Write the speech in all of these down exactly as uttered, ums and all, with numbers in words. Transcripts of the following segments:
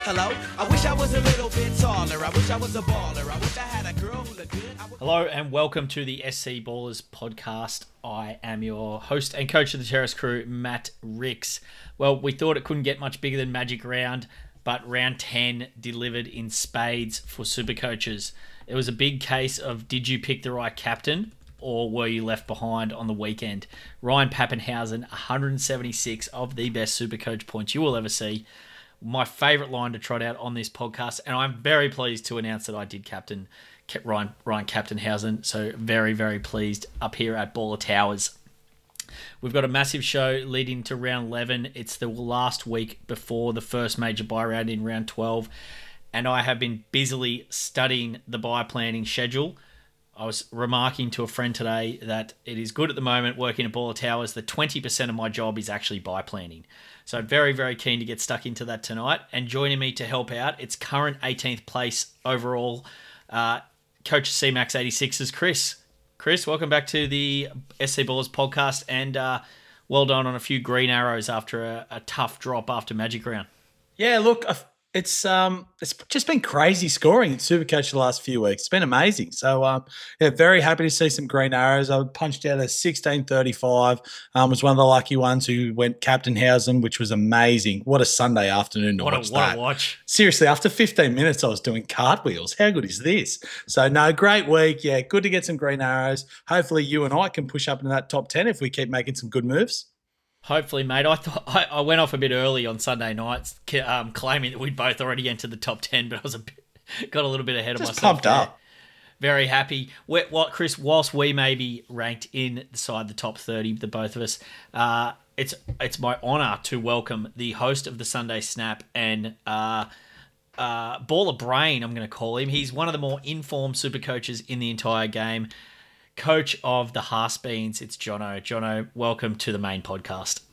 Hello, I wish I was a little bit taller. I wish I was a baller. I wish I had a girl who looked good. I would... Hello and welcome to the S C Ballers podcast. I am your host and coach of the Terrace Crew, Matt Ricks. Well, we thought it couldn't get much bigger than Magic Round, but round ten delivered in spades for super coaches. It was a big case of did you pick the right captain or were you left behind on the weekend? Ryan Papenhuyzen, one hundred seventy-six of the best super coach points you will ever see. My favourite line to trot out on this podcast, and I'm very pleased to announce that I did captain Ryan, Ryan Captainhausen, so very, very pleased up here at Baller Towers. We've got a massive show leading to round eleven. It's the last week before the first major buy round in round twelve, and I have been busily studying the buy planning schedule. I was remarking to a friend today that it is good at the moment working at Baller Towers that twenty percent of my job is actually buy planning. So very, very keen to get stuck into that tonight. And joining me to help out, it's current eighteenth place overall, uh, Coach C Max eighty-six is Chris. Chris, welcome back to the S C Ballers podcast, and uh, well done on a few green arrows after a, a tough drop after Magic Round. Yeah, look, it's um, it's just been crazy scoring in Supercoach the last few weeks. It's been amazing. So, um, yeah, very happy to see some green arrows. I punched out a sixteen thirty-five. Um, was one of the lucky ones who went Captainhausen, which was amazing. What a Sunday afternoon to what watch a, that. What a watch. Seriously, after fifteen minutes, I was doing cartwheels. How good is this? So, no, great week. Yeah, good to get some green arrows. Hopefully you and I can push up into that top ten if we keep making some good moves. Hopefully, mate. I thought I, I went off a bit early on Sunday nights, um, claiming that we'd both already entered the top ten, but I was a bit, got a little bit ahead of Just myself. Pumped there. up. Very happy. What, what, Chris? Whilst we may be ranked inside the top thirty, the both of us, uh, it's it's my honour to welcome the host of the Sunday Snap and uh, uh, Baller Brain. I'm going to call him. He's one of the more informed super coaches in the entire game. Coach of the Haas-Beans, it's Jono. Jono, welcome to the main podcast.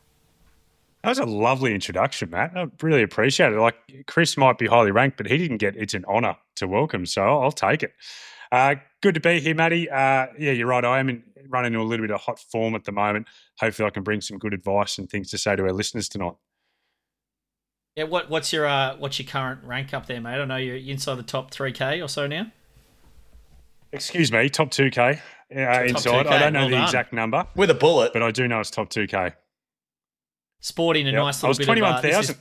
That was a lovely introduction, Matt. I really appreciate it. Like, Chris might be highly ranked, but he didn't get it's an honour to welcome, so I'll take it. Uh, good to be here, Matty. Uh, yeah, you're right. I am in, running into a little bit of hot form at the moment. Hopefully I can bring some good advice and things to say to our listeners tonight. Yeah, what, what's your uh, what's your current rank up there, mate? I know you're inside the top three K or so now. Excuse me, top two K uh, top inside. two K, I don't know well the done. exact number. With a bullet. But I do know it's top two K. Sporting a Yep. nice I little was bit twenty-one of... Uh, thousand.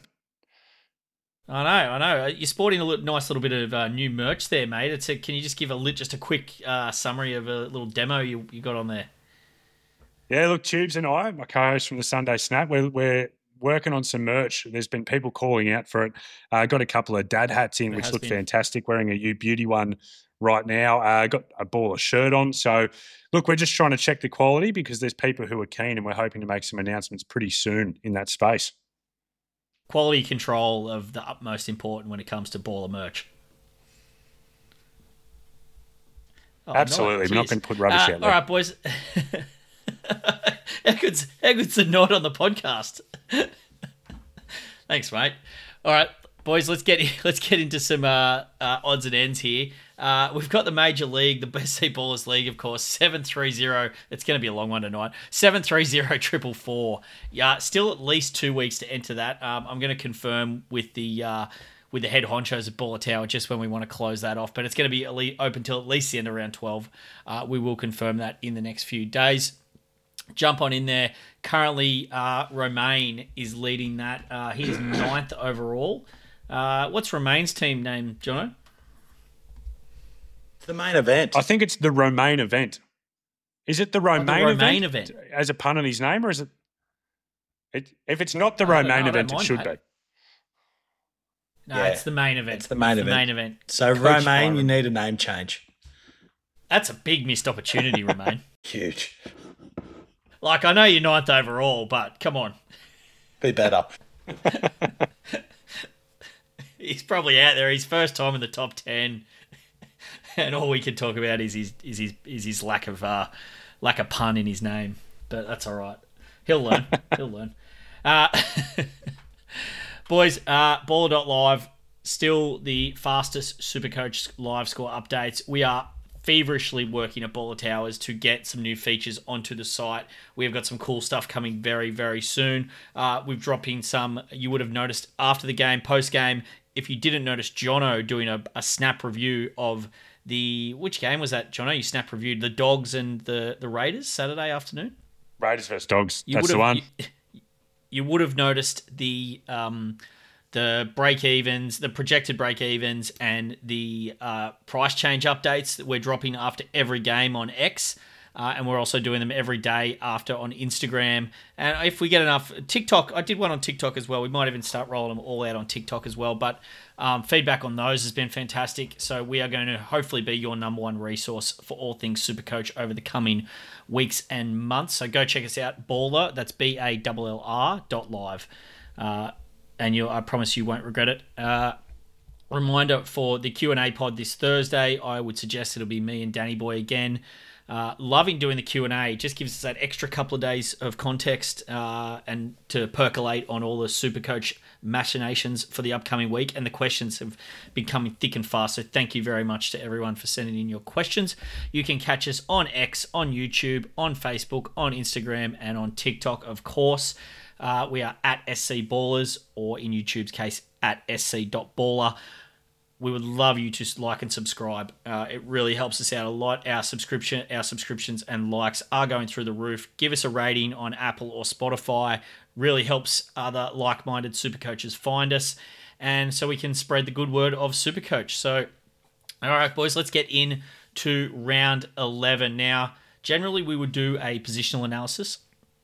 I know, I know. You're sporting a little, nice little bit of uh, new merch there, mate. It's a, can you just give a lit, just a quick uh, summary of a little demo you, you got on there? Yeah, look, Tubes and I, my co-host from the Sunday Snap, we're, we're working on some merch. There's been people calling out for it. I uh, got a couple of dad hats in, There which has look been. fantastic. Wearing a U Beauty one right now. I uh, got a Baller shirt on. So, look, we're just trying to check the quality because there's people who are keen and we're hoping to make some announcements pretty soon in that space. Quality control of the utmost important when it comes to Baller merch. Oh, Absolutely. nice. We're not Cheers. going to put rubbish uh, out there. All right, boys. how, good's, how good's the nod on the podcast? Thanks, mate. All right, boys, let's get let's get into some uh, uh, odds and ends here. Uh, we've got the Major League, the Best C Ballers League, of course, seven three zero. It's going to be a long one tonight. seven three zero triple four. Yeah, still at least two weeks to enter that. Um, I'm going to confirm with the uh, with the head honchos at Baller Tower just when we want to close that off. But it's going to be at least open till at least the end of round twelve. Uh, we will confirm that in the next few days. Jump on in there. Currently, uh, Romain is leading that. Uh, he is ninth overall. Uh, what's Romain's team name, Jono? The main event. I think it's the Romain event. Is it the Romain, Oh, the Romain event, event. as a pun on his name, or is it? it if it's not the I don't- I Romain don't event, it mind, should mate. be. No, Yeah. it's the main event. It's the main event. main event. So, Coach Romain, Byron. you need a name change. That's a big missed opportunity, Romain. Huge. Like, I know you're ninth overall, but come on. Be better. He's probably out there. His first time in the top ten. And all we can talk about is his is his is his lack of uh, lack of pun in his name. But that's all right. He'll learn. He'll learn. Uh, boys, uh, Baller dot live, still the fastest Supercoach live score updates. We are feverishly working at Baller Towers to get some new features onto the site. We've got some cool stuff coming very, very soon. Uh, we've dropped in some, you would have noticed after the game, post game, if you didn't notice Jono doing a, a snap review of the, which game was that, Jono? You snap reviewed the Dogs and the, the Raiders Saturday afternoon? Raiders versus Dogs. You That's the one. You, you would have noticed the um, the break evens, the projected break evens, and the uh, price change updates that we're dropping after every game on X. Uh, and we're also doing them every day after on Instagram. And if we get enough, TikTok, I did one on TikTok as well. We might even start rolling them all out on TikTok as well. But um, feedback on those has been fantastic. So we are going to hopefully be your number one resource for all things Supercoach over the coming weeks and months. So go check us out, Baller. That's B A L L R dot live. Uh, and you, I promise you won't regret it. Uh, reminder for the Q and A pod this Thursday, I would suggest it'll be me and Danny Boy again. Uh, loving doing the Q and A. It just gives us that extra couple of days of context uh, and to percolate on all the Supercoach machinations for the upcoming week. And the questions have been coming thick and fast. So thank you very much to everyone for sending in your questions. You can catch us on X, on YouTube, on Facebook, on Instagram, and on TikTok, of course. Uh, we are at S C Ballers, or in YouTube's case, at S C dot baller. We would love you to like and subscribe. Uh, it really helps us out a lot. Our subscription, our subscriptions and likes are going through the roof. Give us a rating on Apple or Spotify. Really helps other like-minded Supercoaches find us, and so we can spread the good word of Supercoach. So, all right, boys, let's get in to round eleven. Now, generally we would do a positional analysis,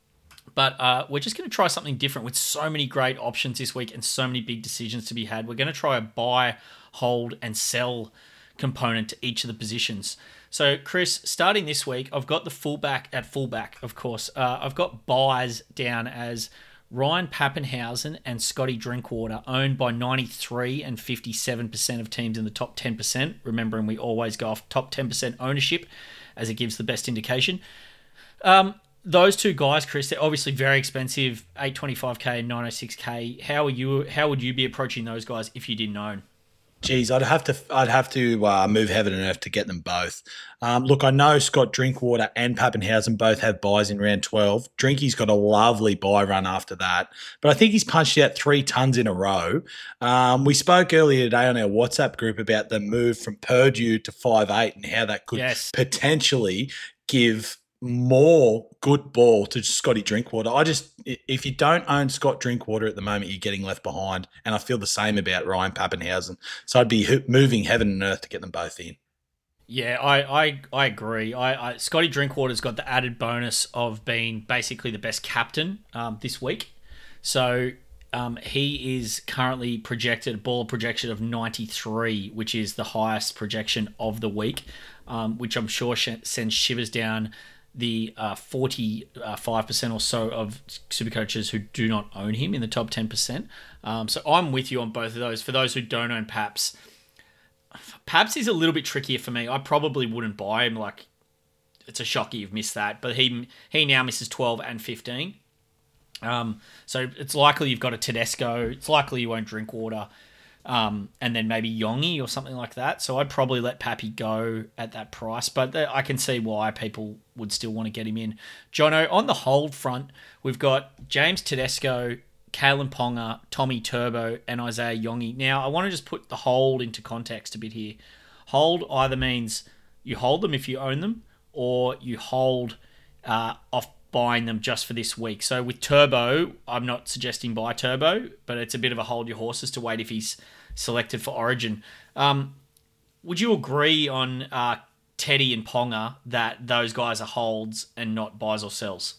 but uh, we're just going to try something different with so many great options this week and so many big decisions to be had. We're going to try a buy, hold, and sell component to each of the positions. So, Chris, starting this week, I've got the fullback at fullback, of course. Uh, I've got buys down as Ryan Papenhuyzen and Scotty Drinkwater, owned by ninety-three and fifty-seven percent of teams in the top ten percent. Remembering we always go off top ten percent ownership as it gives the best indication. Um, those two guys, Chris, they're obviously very expensive, eight twenty-five K and nine oh six K. How are you? How would you be approaching those guys if you didn't own? Geez, I'd have to I'd have to uh, move heaven and earth to get them both. Um, look, I know Scott Drinkwater and Papenhuyzen both have buys in round twelve. Drinky's got a lovely buy run after that, but I think he's punched out three tons in a row. Um, we spoke earlier today on our WhatsApp group about the move from Purdue to five eight and how that could yes. potentially give more good ball to Scotty Drinkwater. I just, if you don't own Scott Drinkwater at the moment, you're getting left behind. And I feel the same about Ryan Papenhuyzen. So I'd be moving heaven and earth to get them both in. Yeah, I I, I agree. I, I Scotty Drinkwater's got the added bonus of being basically the best captain um, this week. So um, he is currently projected, a baller projection of ninety-three, which is the highest projection of the week, um, which I'm sure sh- sends shivers down the uh, forty-five percent or so of Supercoaches who do not own him in the top ten percent. Um, so I'm with you on both of those. For those who don't own Paps, Paps is a little bit trickier for me. I probably wouldn't buy him. Like, it's a shocker you've missed that. But he he now misses twelve and fifteen. Um, so it's likely you've got a Tedesco. It's likely you won't Drinkwater. Um, and then maybe Yongi or something like that. So I'd probably let Pappy go at that price, but I can see why people would still want to get him in. Jono, on the hold front, we've got James Tedesco, Kalen Ponga, Tommy Turbo, and Isaiah Yongi. Now, I want to just put the hold into context a bit here. Hold either means you hold them if you own them, or you hold uh, off buying them just for this week. So with Turbo, I'm not suggesting buy Turbo, but it's a bit of a hold your horses to wait if he's selected for Origin. Um, would you agree on uh, Teddy and Ponga that those guys are holds and not buys or sells?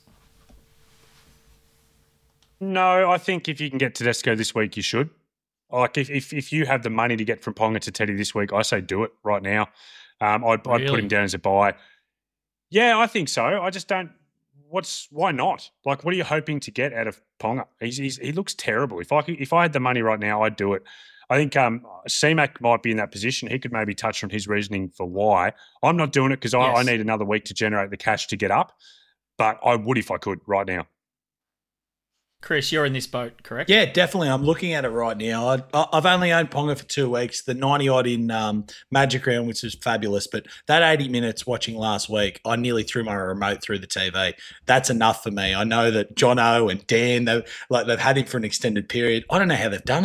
No, I think if you can get Tedesco this week, you should. Like if if, if you have the money to get from Ponga to Teddy this week, I say do it right now. Um, I'd, really? I'd put him down as a buy. Yeah, I think so. I just don't. What's why not? Like, what are you hoping to get out of Ponga? He's, he's he looks terrible. If I could, if I had the money right now, I'd do it. I think um, C-Mac might be in that position. He could maybe touch on his reasoning for why. I'm not doing it because I, yes. I need another week to generate the cash to get up. But I would if I could right now. Chris, you're in this boat, correct? Yeah, definitely. I'm looking at it right now. I, I've only owned Ponga for two weeks, the ninety-odd in um, Magic Round, which is fabulous. But that eighty minutes watching last week, I nearly threw my remote through the T V. That's enough for me. I know that Jono and Dan, they've, like, they've had him for an extended period. I don't know how they've done it.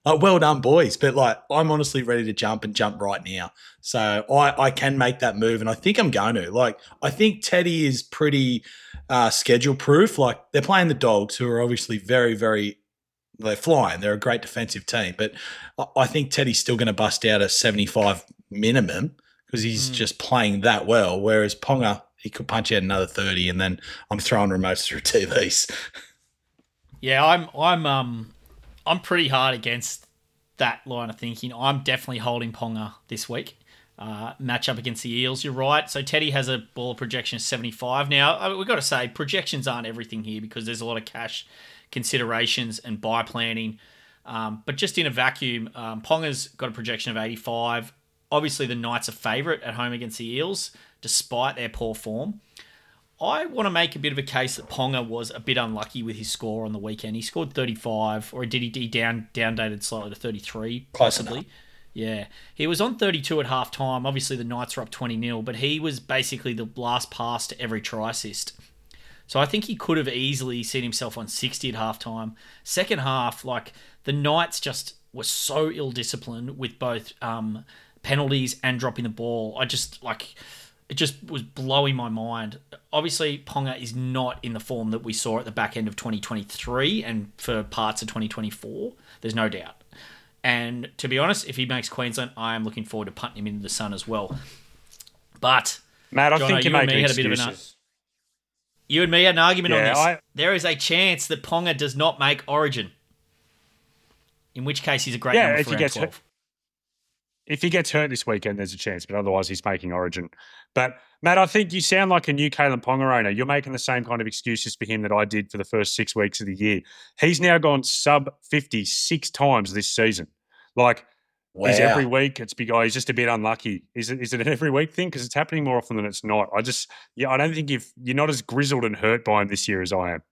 Uh, well done, boys. But like, I'm honestly ready to jump and jump right now. So I, I can make that move, and I think I'm going to. Like, I think Teddy is pretty uh, schedule proof. Like, they're playing the Dogs, who are obviously very, very. They're flying. They're a great defensive team, but I, I think Teddy's still going to bust out a seventy-five minimum because he's mm. just playing that well. Whereas Ponga, he could punch out another thirty, and then I'm throwing remotes through T Vs. Yeah, I'm. I'm. Um. I'm pretty hard against that line of thinking. I'm definitely holding Ponga this week. Uh, match up against the Eels, you're right. So Teddy has a ball projection of seventy-five. Now, we've got to say, projections aren't everything here because there's a lot of cash considerations and buy planning. Um, but just in a vacuum, um, Ponga's got a projection of eighty-five. Obviously, the Knights are favourite at home against the Eels, despite their poor form. I want to make a bit of a case that Ponga was a bit unlucky with his score on the weekend. He scored thirty-five, or did he, he down down dated slightly to thirty-three, possibly? Yeah. He was on thirty-two at half time. Obviously, the Knights are up twenty nil, but he was basically the last pass to every try assist. So I think he could have easily seen himself on sixty at half time. Second half, like, the Knights just were so ill-disciplined with both um, penalties and dropping the ball. I just, like... It just was blowing my mind. Obviously, Ponga is not in the form that we saw at the back end of twenty twenty-three and for parts of twenty twenty-four. There's no doubt. And to be honest, if he makes Queensland, I am looking forward to punting him into the sun as well. But, Matt, I Jono, think you're you and making me had a excuses. bit of an, you and me had an argument yeah, on this. I... There is a chance that Ponga does not make Origin. In which case, he's a great yeah, number if for he round gets twelve. Hurt, if he gets hurt this weekend, there's a chance, but otherwise he's making Origin. But, Matt, I think you sound like a new Kalen Ponga owner. You're making the same kind of excuses for him that I did for the first six weeks of the year. He's now gone sub fifty six times this season. Like, wow. Is every week it's big, oh, he's just a bit unlucky. Is it, is it an every week thing? Because it's happening more often than it's not. I just, yeah, I don't think you've, you're not as grizzled and hurt by him this year as I am.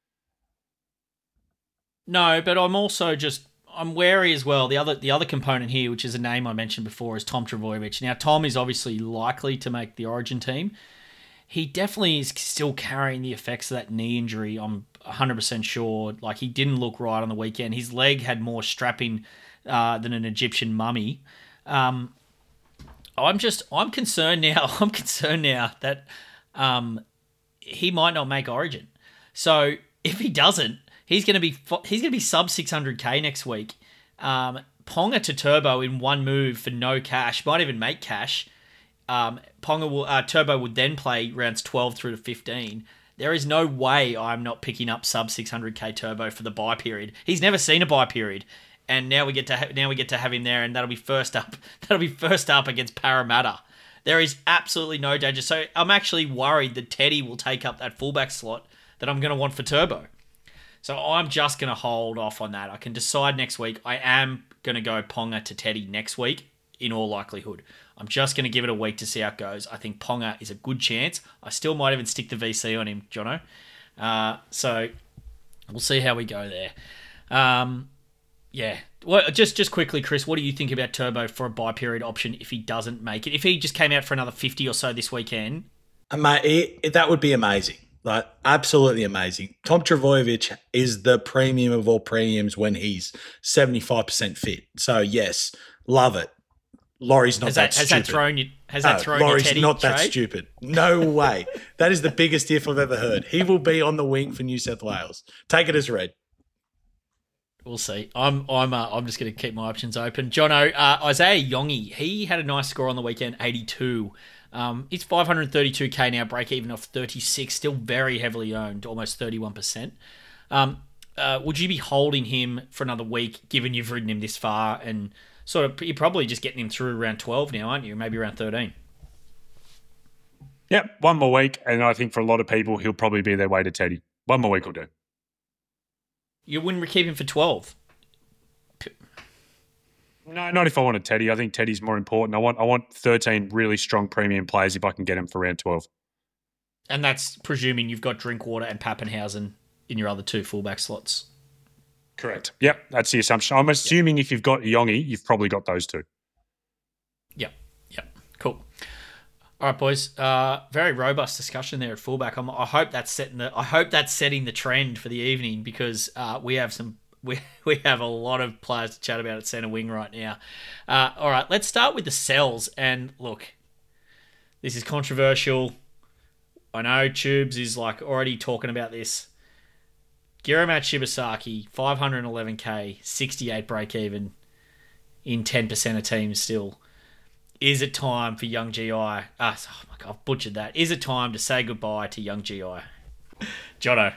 No, but I'm also just, I'm wary as well. The other the other component here, which is a name I mentioned before, is Tom Trbojevic. Now, Tom is obviously likely to make the Origin team. He definitely is still carrying the effects of that knee injury. I'm one hundred percent sure. Like, he didn't look right on the weekend. His leg had more strapping uh, than an Egyptian mummy. Um, I'm just, I'm concerned now. I'm concerned now that um, he might not make Origin. So if he doesn't, He's going to be he's going to be sub six hundred K next week. Um, Ponga to Turbo in one move for no cash. Might even make cash. Um, Ponga will, uh, Turbo would then play rounds twelve through to fifteen. There is no way I'm not picking up sub six hundred K Turbo for the buy period. He's never seen a buy period, and now we get to ha- now we get to have him there, and that'll be first up. That'll be first up against Parramatta. There is absolutely no danger. So I'm actually worried that Teddy will take up that fullback slot that I'm going to want for Turbo. So I'm just going to hold off on that. I can decide next week. I am going to go Ponga to Teddy next week, in all likelihood. I'm just going to give it a week to see how it goes. I think Ponga is a good chance. I still might even stick the V C on him, Jono. Uh, so we'll see how we go there. Um, yeah. Well, just just quickly, Chris, what do you think about Turbo for a buy period option if he doesn't make it? If he just came out for another fifty or so this weekend? Mate, it, it, that would be amazing. Like, absolutely amazing. Tom Trbojevic is the premium of all premiums when he's seventy-five percent fit. So, yes, love it. Laurie's not has that, that has stupid. That thrown you, has no, that thrown Laurie's Teddy not that trade? stupid. No way. That is the biggest if I've ever heard. He will be on the wing for New South Wales. Take it as read. We'll see. I'm I'm uh, I'm just going to keep my options open. Jono, uh, Isaiah Yongi, he had a nice score on the weekend, eighty-two. Um, it's five hundred thirty-two K now, break even off thirty-six, still very heavily owned, almost thirty-one percent. Um, uh, would you be holding him for another week, given you've ridden him this far, and sort of you're probably just getting him through around twelve now, aren't you? Maybe around thirteen. Yep, one more week, and I think for a lot of people, he'll probably be their way to Teddy. One more week will do. You wouldn't keep him for twelve? No, not if I wanted Teddy. I think Teddy's more important. I want I want thirteen really strong premium players if I can get them for round twelve. And that's presuming you've got Drinkwater and Pappenhausen in your other two fullback slots. Correct. Yep, that's the assumption. I'm assuming yep. if you've got Yongi, you've probably got those two. Yep, yep, cool. All right, boys. Uh, very robust discussion there at fullback. I'm, I hope that's setting the. I hope that's setting the trend for the evening because uh, we have some we we have a lot of players to chat about at centre wing right now. Uh, all right, let's start with the sells. And look, this is controversial. I know Tubes is like already talking about this. Giramat Shibasaki, five hundred eleven K, sixty-eight break even in ten percent of teams still. Is it time for young G I? Ah, oh my God, I've butchered that. Is it time to say goodbye to young G I? Jono.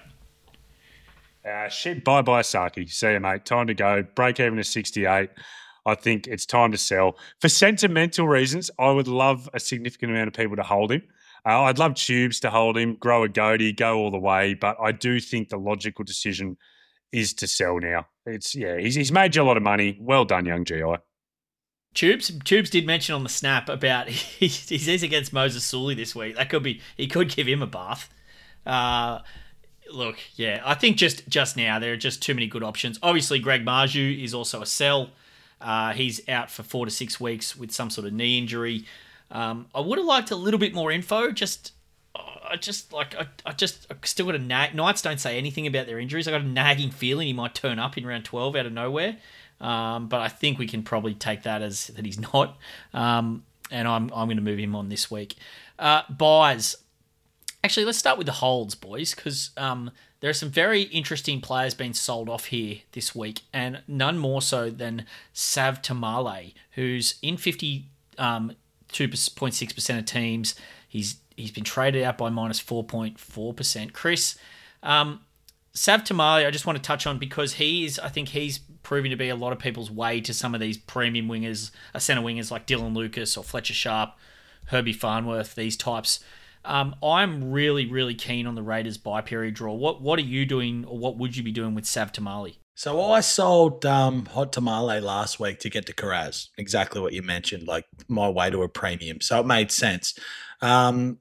Uh, shit, bye-bye, Saki. See you, mate. Time to go. Break even to sixty-eight. I think it's time to sell. For sentimental reasons, I would love a significant amount of people to hold him. Uh, I'd love Tubes to hold him, grow a goatee, go all the way, but I do think the logical decision is to sell now. It's yeah, he's, he's made you a lot of money. Well done, young G I. Tubes Tubes did mention on the snap about he, he's against Moses Sully this week. That could be he could give him a bath. Uh, look, yeah, I think just just now there are just too many good options. Obviously, Greg Marju is also a sell. Uh, he's out for four to six weeks with some sort of knee injury. Um, I would have liked a little bit more info. Just, I just like I, I just I still got a nag. Knights don't say anything about their injuries. I got a nagging feeling he might turn up in round twelve out of nowhere. Um, but I think we can probably take that as that he's not. Um, and I'm I'm going to move him on this week. Uh, buys. Actually, let's start with the holds, boys, because um, there are some very interesting players being sold off here this week, and none more so than Sav Tamale, who's in fifty um. two point six percent of teams. He's he's been traded out by minus four point four percent. Chris, um, Sav Tamale, I just want to touch on because he is, I think he's proving to be a lot of people's way to some of these premium wingers, uh, centre wingers like Dylan Lucas or Fletcher Sharp, Herbie Farnworth, these types. Um, I'm really, really keen on the Raiders buy period draw. What what are you doing, or what would you be doing with Sav Tamale? So I sold um, Hot Tamale last week to get to Karaz. Exactly what you mentioned, like my way to a premium. So it made sense. Um,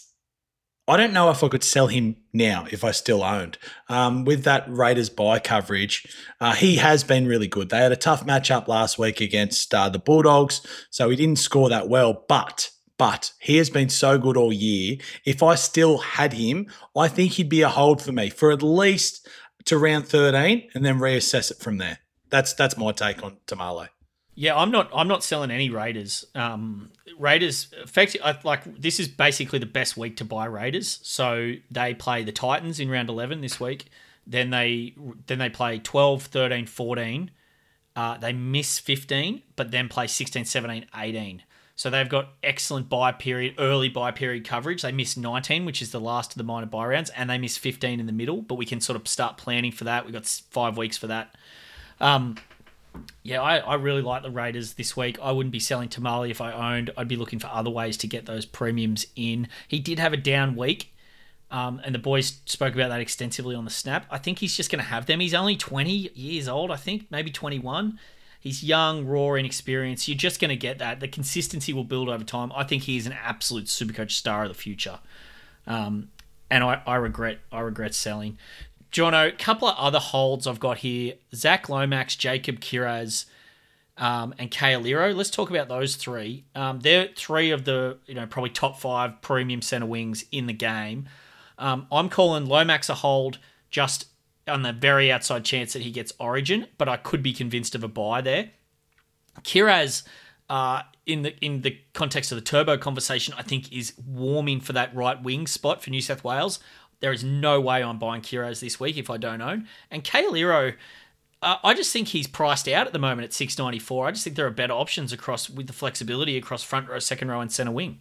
I don't know if I could sell him now if I still owned. Um, with that Raiders buy coverage, uh, he has been really good. They had a tough matchup last week against uh, the Bulldogs, so he didn't score that well, but But he has been so good all year. If I still had him, I think he'd be a hold for me for at least to round thirteen and then reassess it from there. That's that's my take on Tamale. Yeah, I'm not. I'm not selling any Raiders. Um, Raiders, effectively, I, like this is basically the best week to buy Raiders. So they play the Titans in round eleven this week. Then they then they play twelve, thirteen, fourteen. Uh, they miss fifteen, but then play sixteen, seventeen, eighteen. So they've got excellent buy period, early buy period coverage. They miss nineteen, which is the last of the minor buy rounds, and they miss fifteen in the middle. But we can sort of start planning for that. We've got five weeks for that. Um, yeah, I, I really like the Raiders this week. I wouldn't be selling Tamale if I owned. I'd be looking for other ways to get those premiums in. He did have a down week, um, and the boys spoke about that extensively on the snap. I think he's just going to have them. He's only twenty years old, I think, maybe twenty-one. He's young, raw, inexperienced. You're just going to get that. The consistency will build over time. I think he is an absolute Supercoach star of the future. Um, and I, I regret I regret selling. Jono, a couple of other holds I've got here. Zach Lomax, Jacob Kiraz, um, and Kale Liro. Let's talk about those three. Um, they're three of the you know probably top five premium centre wings in the game. Um, I'm calling Lomax a hold just on the very outside chance that he gets Origin, but I could be convinced of a buy there. Kiraz, uh, in the in the context of the Turbo conversation, I think is warming for that right wing spot for New South Wales. There is no way I'm buying Kiraz this week if I don't own. And Kaeliro, uh, I just think he's priced out at the moment at six ninety-four. I just think there are better options across with the flexibility across front row, second row, and centre wing.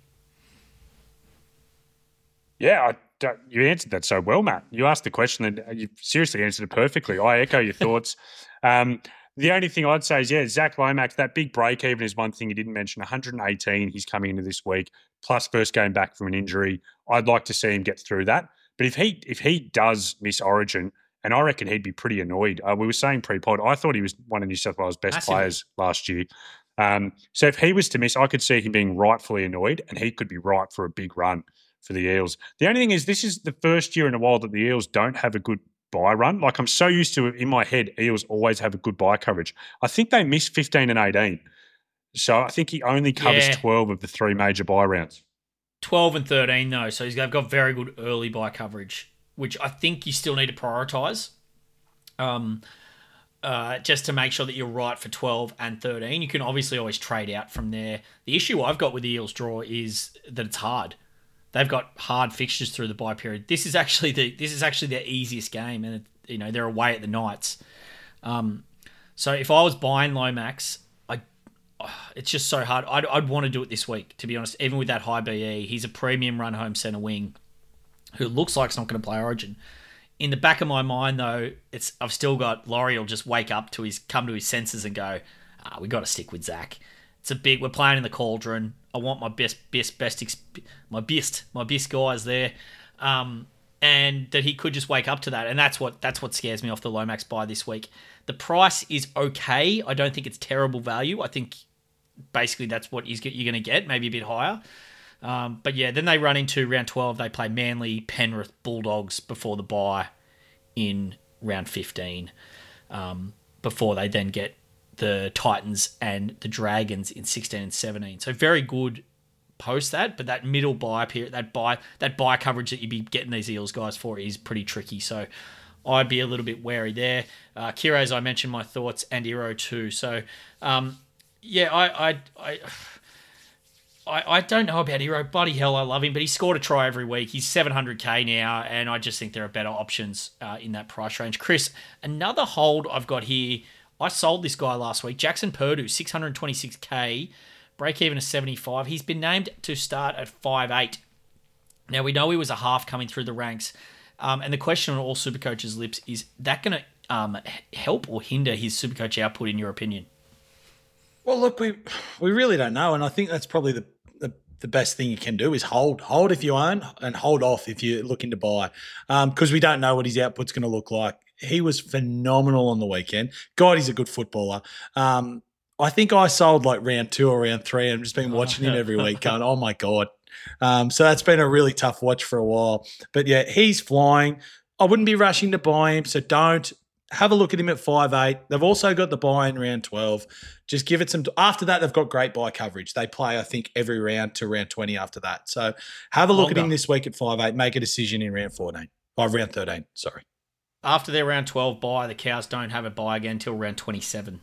Yeah, I don't, you answered that so well, Matt. You asked the question and you seriously answered it perfectly. I echo your thoughts. Um, the only thing I'd say is, yeah, Zach Lomax, that big break even is one thing you didn't mention. one hundred eighteen he's coming into this week, plus first game back from an injury. I'd like to see him get through that. But if he if he does miss Origin, and I reckon he'd be pretty annoyed. Uh, we were saying pre-pod, I thought he was one of New South Wales' best Massively. players last year. Um, so if he was to miss, I could see him being rightfully annoyed, and he could be ripe for a big run for the Eels. The only thing is, this is the first year in a while that the Eels don't have a good buy run. Like, I'm so used to it in my head, Eels always have a good buy coverage. I think they missed fifteen and eighteen. So I think he only covers Yeah. twelve of the three major buy rounds. twelve and thirteen, though, so he's- they've got very good early buy coverage, which I think you still need to prioritise. Um, uh, just to make sure that you're right for twelve and thirteen. You can obviously always trade out from there. The issue I've got with the Eels draw is that it's hard. They've got hard fixtures through the bye period. This is actually the this is actually their easiest game, and you know they're away at the Knights. Um, so if I was buying Lomax, I it's just so hard. I'd, I'd want to do it this week, to be honest. Even with that high B E, he's a premium run home centre wing who looks like he's not going to play Origin. In the back of my mind, though, it's I've still got Laurie will just wake up to his come to his senses and go, ah, we got to stick with Zach. It's a big. We're playing in the cauldron. I want my best, best, best, my best, my best guys there, um, and that he could just wake up to that, and that's what that's what scares me off the Lomax buy this week. The price is okay. I don't think it's terrible value. I think basically that's what you're going to get, maybe a bit higher. Um, but yeah, then they run into round twelve. They play Manly, Penrith, Bulldogs before the bye in round fifteen. Um, before they then get the Titans and the Dragons in sixteen and seventeen. So very good post that, but that middle buy period, that buy that buy coverage that you'd be getting these Eels guys for is pretty tricky. So I'd be a little bit wary there. Uh, Kiro, as I mentioned, my thoughts, and Iro too. So um, yeah, I I. I I, I don't know about Hero. Bloody hell, I love him, but he scored a try every week. He's seven hundred K now, and I just think there are better options uh, in that price range. Chris, another hold I've got here. I sold this guy last week. Jackson Purdue, six hundred twenty-six K, break even of seventy-five. He's been named to start at five eight. Now, we know he was a half coming through the ranks, um, and the question on all Supercoach's lips is that going to um, help or hinder his Supercoach output, in your opinion? Well, look, we we really don't know, and I think that's probably the the, the best thing you can do is hold. Hold if you own, and hold off if you're looking to buy, because um, we don't know what his output's going to look like. He was phenomenal on the weekend. God, he's a good footballer. Um, I think I sold like round two or round three. I've just been watching him every week going, oh, my God. Um, so that's been a really tough watch for a while. But, yeah, he's flying. I wouldn't be rushing to buy him, so don't. Have a look at him at five eight. They've also got the buy in round twelve. Just give it some – after that, they've got great buy coverage. They play, I think, every round to round twenty after that. So have a look Longer. at him this week at five eight. Make a decision in round fourteen. Oh, round thirteen, sorry. After their round twelve bye, the Cows don't have a bye again until round twenty-seven.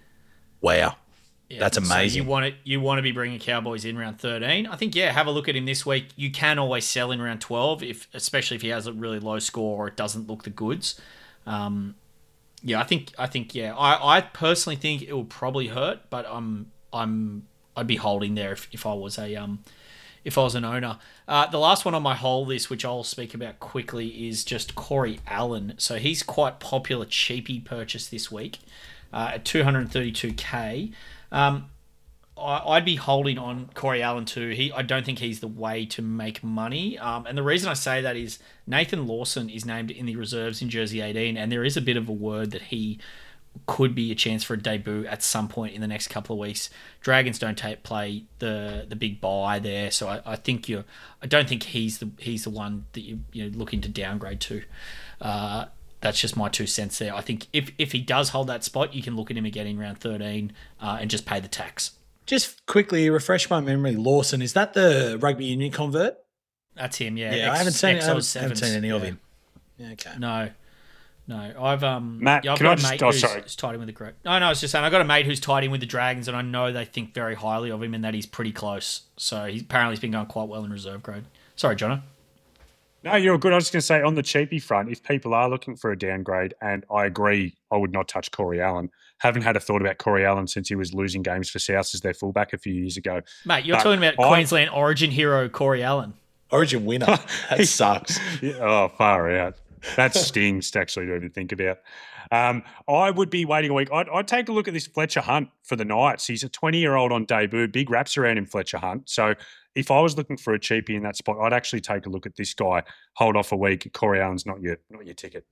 Wow. Yeah, that's amazing. So you want to you want to be bringing Cowboys in round thirteen. I think, yeah, have a look at him this week. You can always sell in round twelve, if especially if he has a really low score or it doesn't look the goods. Um, yeah, I think I think yeah. I, I personally think it will probably hurt, but I'm I'm I'd be holding there if, if I was a um if I was an owner. Uh, the last one on my whole list, which I'll speak about quickly, is just Corey Allen. So he's quite popular cheapie purchase this week uh, at two hundred thirty-two K. Um, I, I'd be holding on Corey Allen too. He, I don't think he's the way to make money. Um, and the reason I say that is Nathan Lawson is named in the reserves in Jersey eighteen, and there is a bit of a word that he could be a chance for a debut at some point in the next couple of weeks. Dragons don't take, play the the big buy there, so I, I think you're. I don't think he's the he's the one that you you're looking to downgrade to. Uh, that's just my two cents there. I think if if he does hold that spot, you can look at him again in round thirteen uh, and just pay the tax. Just quickly refresh my memory. Lawson, is that the rugby union convert? That's him. Yeah. Yeah, X, I haven't seen. I haven't, sevens, haven't seen any yeah. of him. Yeah, okay. No. No, I've um Matt, yeah, I've can got I a just- mate oh, who's, sorry. who's tied in with the group. No, no, I was just saying I got a mate who's tied in with the Dragons, and I know they think very highly of him and that he's pretty close. So he's apparently he's been going quite well in reserve grade. Sorry, Jono. No, you're good. I was just going to say on the cheapie front, if people are looking for a downgrade, and I agree, I would not touch Corey Allen. Haven't had a thought about Corey Allen since he was losing games for South as their fullback a few years ago. Mate, you're But talking about I- Queensland Origin hero Corey Allen. Origin winner. That sucks. Yeah, oh, far out. That stings to actually to even think about. Um, I would be waiting a week. I'd, I'd take a look at this Fletcher Hunt for the Knights. He's a twenty-year-old on debut. Big raps around him, Fletcher Hunt. So if I was looking for a cheapie in that spot, I'd actually take a look at this guy. Hold off a week. Corey Allen's not your not your ticket.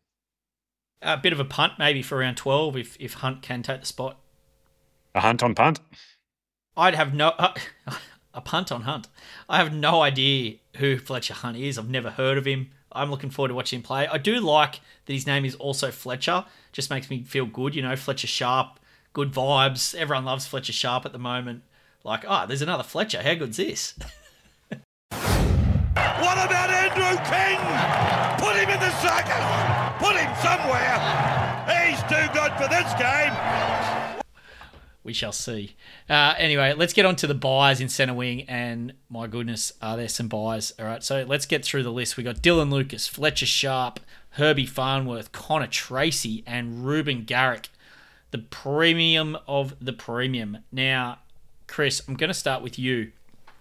A bit of a punt maybe for round twelve if if Hunt can take the spot. A Hunt on punt. I'd have no uh, a punt on Hunt. I have no idea who Fletcher Hunt is. I've never heard of him. I'm looking forward to watching him play. I do like that his name is also Fletcher. Just makes me feel good, you know. Fletcher Sharp, good vibes. Everyone loves Fletcher Sharp at the moment. Like, oh, there's another Fletcher. How good's this? What about Andrew King? Put him in the circus. Put him somewhere. He's too good for this game. We shall see. Uh, anyway, let's get on to the buys in centre wing, and my goodness, are there some buys? All right, so let's get through the list. We got Dylan Lucas, Fletcher Sharp, Herbie Farnworth, Connor Tracy, and Ruben Garrick, the premium of the premium. Now, Chris, I'm going to start with you.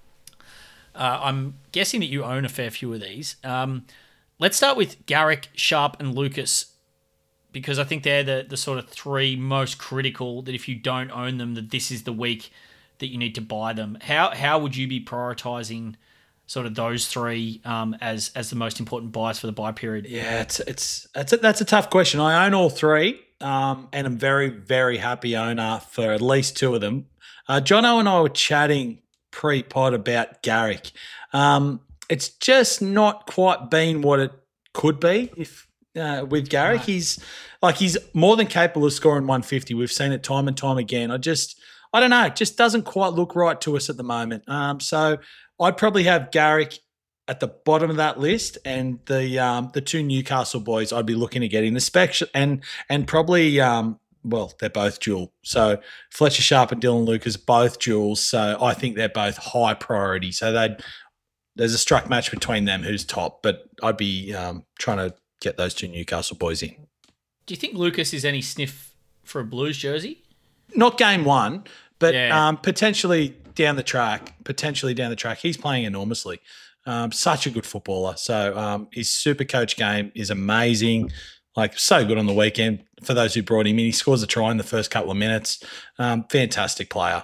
Uh, I'm guessing that you own a fair few of these. Um, let's start with Garrick, Sharp, and Lucas, because I think they're the, the sort of three most critical that if you don't own them, that this is the week that you need to buy them. How how would you be prioritising sort of those three um, as as the most important buys for the buy period? Yeah, it's it's that's a, that's a tough question. I own all three, um, and I'm very very happy owner for at least two of them. Uh, Jono and I were chatting pre-pod about Garrick. Um, it's just not quite been what it could be if. Uh, with Garrick, right. he's like he's more than capable of scoring one fifty. We've seen it time and time again. I just, I don't know, it just doesn't quite look right to us at the moment. Um, so I'd probably have Garrick at the bottom of that list, and the um, the two Newcastle boys I'd be looking to get in, especially and and probably um, well, they're both dual. So Fletcher Sharp and Dylan Lucas both duals. So I think they're both high priority. So they'd there's a struck match between them who's top, but I'd be um, trying to get those two Newcastle boys in. Do you think Lucas is any sniff for a Blues jersey? Not game one, but yeah. um, potentially down the track. Potentially down the track. He's playing enormously. Um, such a good footballer. So um, his super coach game is amazing. Like so good on the weekend. For those who brought him in, he scores a try in the first couple of minutes. Um, fantastic player.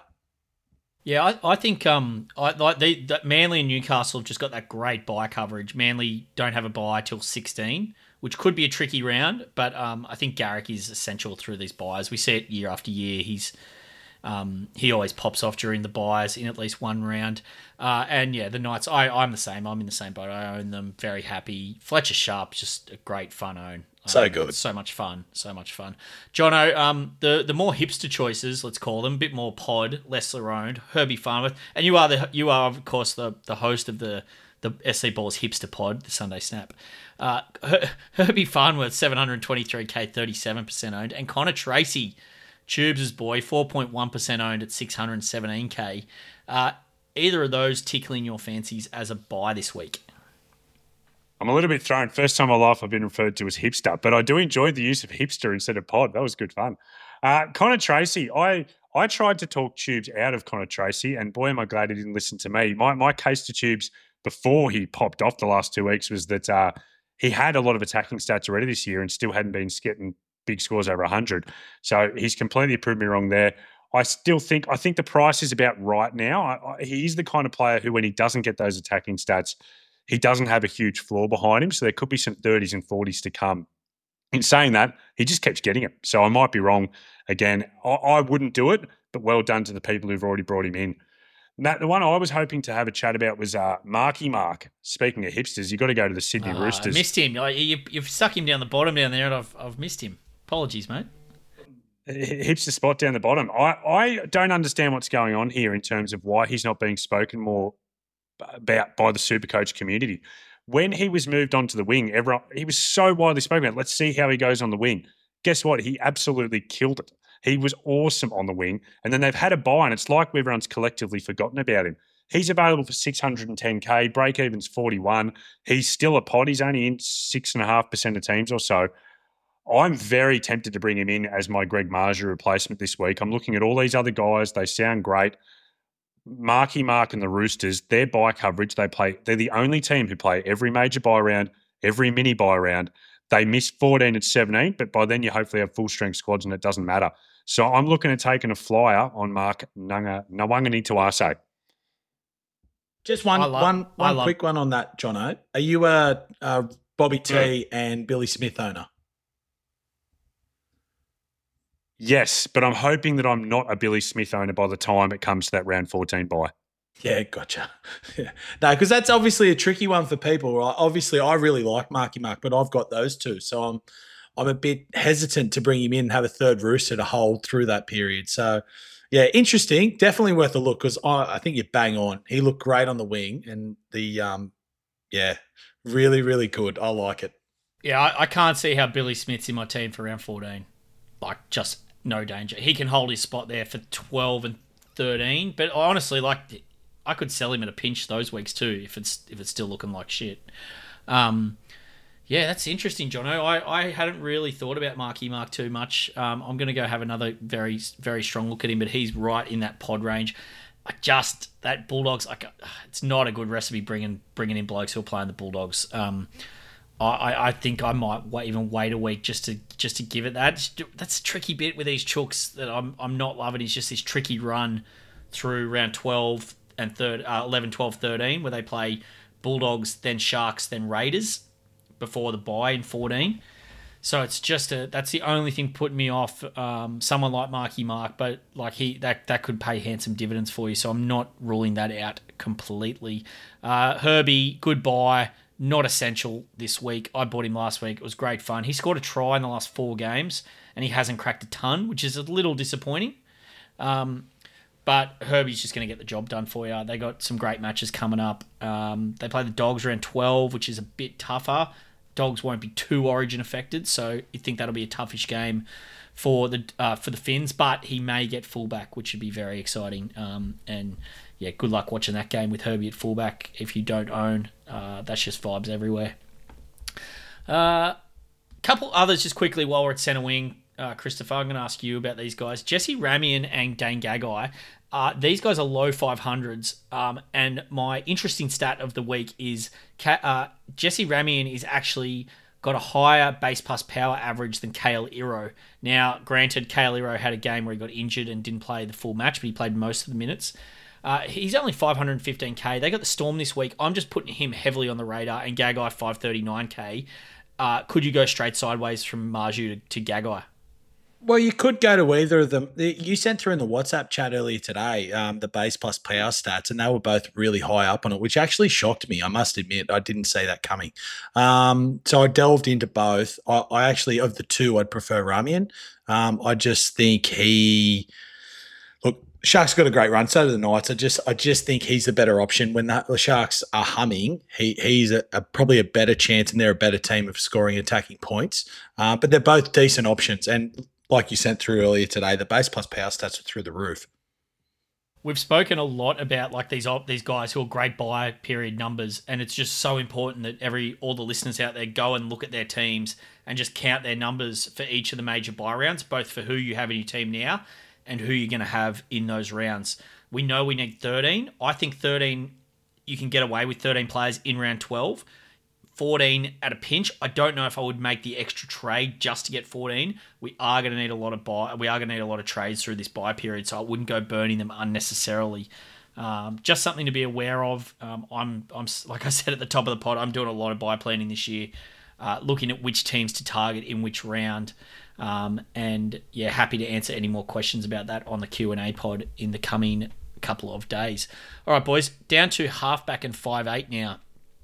Yeah, I, I think um, I like they, that Manly and Newcastle have just got that great buy coverage. Manly don't have a buy till sixteen, which could be a tricky round, but um, I think Garrick is essential through these buys. We see it year after year. He's um, he always pops off during the buys in at least one round. Uh, and yeah, the Knights, I, I'm the same. I'm in the same boat. I own them. Very happy. Fletcher Sharp, just a great fun own. So um, good. So much fun. So much fun. Jono, um, the, the more hipster choices, let's call them, a bit more pod, less owned, Herbie Farnworth. And you are, the you are of course, the, the host of the, the S C Balls Hipster Pod, the Sunday Snap. Uh, Her- Herbie Farnworth, seven hundred twenty-three K, thirty-seven percent owned. And Connor Tracy, Tubes' boy, four point one percent owned at six hundred seventeen K. Uh, either of those tickling your fancies as a buy this week? I'm a little bit thrown. First time in my life I've been referred to as hipster, but I do enjoy the use of hipster instead of pod. That was good fun. Uh, Connor Tracy, I I tried to talk Tubes out of Connor Tracy, and boy, am I glad he didn't listen to me. My my case to Tubes before he popped off the last two weeks was that uh, he had a lot of attacking stats already this year and still hadn't been getting big scores over one hundred. So he's completely proved me wrong there. I still think I think the price is about right now. I, I, he's the kind of player who, when he doesn't get those attacking stats, he doesn't have a huge floor behind him, so there could be some thirties and forties to come. In saying that, he just keeps getting it. So I might be wrong again. I, I wouldn't do it, but well done to the people who've already brought him in. Matt, the one I was hoping to have a chat about was uh, Marky Mark. Speaking of hipsters, you've got to go to the Sydney Oh, Roosters. I missed him. You, you've stuck him down the bottom down there, and I've, I've missed him. Apologies, mate. Hipster spot down the bottom. I, I don't understand what's going on here in terms of why he's not being spoken more about by the Supercoach community. When he was moved onto the wing, everyone, he was so widely spoken about. Let's see how he goes on the wing. Guess what? He absolutely killed it. He was awesome on the wing. And then they've had a buy, and it's like everyone's collectively forgotten about him. He's available for six hundred ten K, break-even's forty-one. He's still a pod. He's only in six point five percent of teams or so. I'm very tempted to bring him in as my Greg Marja replacement this week. I'm looking at all these other guys. They sound great. Marky Mark and the Roosters, their buy coverage, they play. They're the only team who play every major buy round, every mini buy round. They miss fourteen and seventeen, but by then you hopefully have full strength squads and it doesn't matter. So I'm looking at taking a flyer on Mark Nawangani Tuase. Just one, I love, one, one love, quick one on that, Jono. Are you a, a Bobby T yeah. and Billy Smith owner? Yes, but I'm hoping that I'm not a Billy Smith owner by the time it comes to that round fourteen buy. Yeah, gotcha. Yeah. No, because that's obviously a tricky one for people, right? Obviously, I really like Marky Mark, but I've got those two. So I'm I'm a bit hesitant to bring him in and have a third Rooster to hold through that period. So, yeah, interesting. Definitely worth a look because I, I think you're bang on. He looked great on the wing and the, um, yeah, really, really good. I like it. Yeah, I, I can't see how Billy Smith's in my team for round fourteen. like just no danger. He can hold his spot there for twelve and thirteen, but honestly, like I could sell him at a pinch those weeks too if it's if it's still looking like shit. Um, yeah, that's interesting, Jono. I, I hadn't really thought about Marky Mark too much. Um, I'm going to go have another very very strong look at him, but he's right in that pod range. I just that Bulldogs, like it's not a good recipe bringing bringing in blokes who are playing the Bulldogs. Um, I, I think I might wait, even wait a week just to just to give it that. That's a tricky bit with these chooks that I'm I'm not loving. Is just this tricky run through round twelve and third, uh, eleven, twelve, thirteen, where they play Bulldogs, then Sharks, then Raiders before the bye in fourteen. So it's just a that's the only thing putting me off. Um, someone like Marky Mark, but like he that that could pay handsome dividends for you. So I'm not ruling that out completely. Uh, Herbie, goodbye. Not essential this week. I bought him last week. It was great fun. He scored a try in the last four games, and he hasn't cracked a ton, which is a little disappointing. Um, but Herbie's just going to get the job done for you. They got some great matches coming up. Um, they play the Dogs around twelve, which is a bit tougher. Dogs won't be too Origin affected, so you think that'll be a toughish game for the uh, for the Finns. But he may get fullback, which would be very exciting. Um, and yeah, good luck watching that game with Herbie at fullback. If you don't own, uh, that's just vibes everywhere. A uh, couple others just quickly while we're at centre wing. Uh, Christopher, I'm going to ask you about these guys. Jesse Ramian and Dane Gagai. Uh, these guys are low five hundreds. Um, and my interesting stat of the week is uh, Jesse Ramian is actually got a higher base plus power average than Kale Iro. Now, granted, Kale Iro had a game where he got injured and didn't play the full match, but he played most of the minutes. Uh, he's only five hundred fifteen K. They got the Storm this week. I'm just putting him heavily on the radar, and Gagai five thirty-nine K. Uh, could you go straight sideways from Marju to, to Gagai? Well, you could go to either of them. You sent through in the WhatsApp chat earlier today um, the base plus power stats, and they were both really high up on it, which actually shocked me. I must admit, I didn't see that coming. Um, so I delved into both. I, I actually, of the two, I'd prefer Ramian. Um, I just think he look. Sharks got a great run. So do the Knights. I just, I just think he's the better option when the, the Sharks are humming. He, he's a, a, probably a better chance, and they're a better team of scoring attacking points. Uh, but they're both decent options, and like you sent through earlier today, the base plus power stats are through the roof. We've spoken a lot about like these these guys who are great buy period numbers, and it's just so important that every all the listeners out there go and look at their teams and just count their numbers for each of the major buy rounds, both for who you have in your team now and who you're going to have in those rounds. We know we need thirteen. I think thirteen, you can get away with thirteen players in round twelve. fourteen at a pinch. I don't know if I would make the extra trade just to get fourteen. We are going to need a lot of buy. We are going to need a lot of trades through this buy period, so I wouldn't go burning them unnecessarily. Um, just something to be aware of. Um, I'm, I'm like I said at the top of the pod, I'm doing a lot of buy planning this year, uh, looking at which teams to target in which round. Um, and yeah, happy to answer any more questions about that on the Q and A pod in the coming couple of days. All right, boys, down to halfback and five eight now.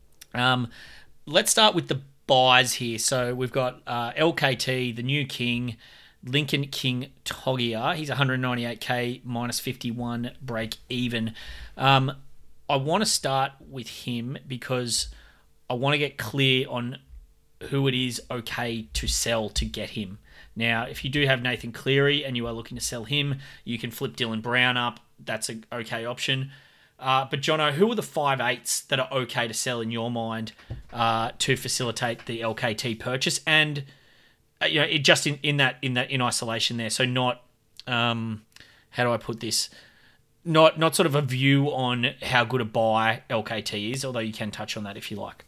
Um, let's start with the buys here. So we've got uh, L K T, the new king, Lincoln King Togia. He's one ninety-eight K, minus fifty-one, break even. Um, I want to start with him because I want to get clear on who it is okay to sell to get him. Now, if you do have Nathan Cleary and you are looking to sell him, you can flip Dylan Brown up. That's an okay option. Uh, but, Jono, who are the five eights that are okay to sell in your mind uh, to facilitate the L K T purchase? And, uh, you know, it just in, in that in that in isolation there. So not, um, how do I put this? Not not sort of a view on how good a buy L K T is, although you can touch on that if you like.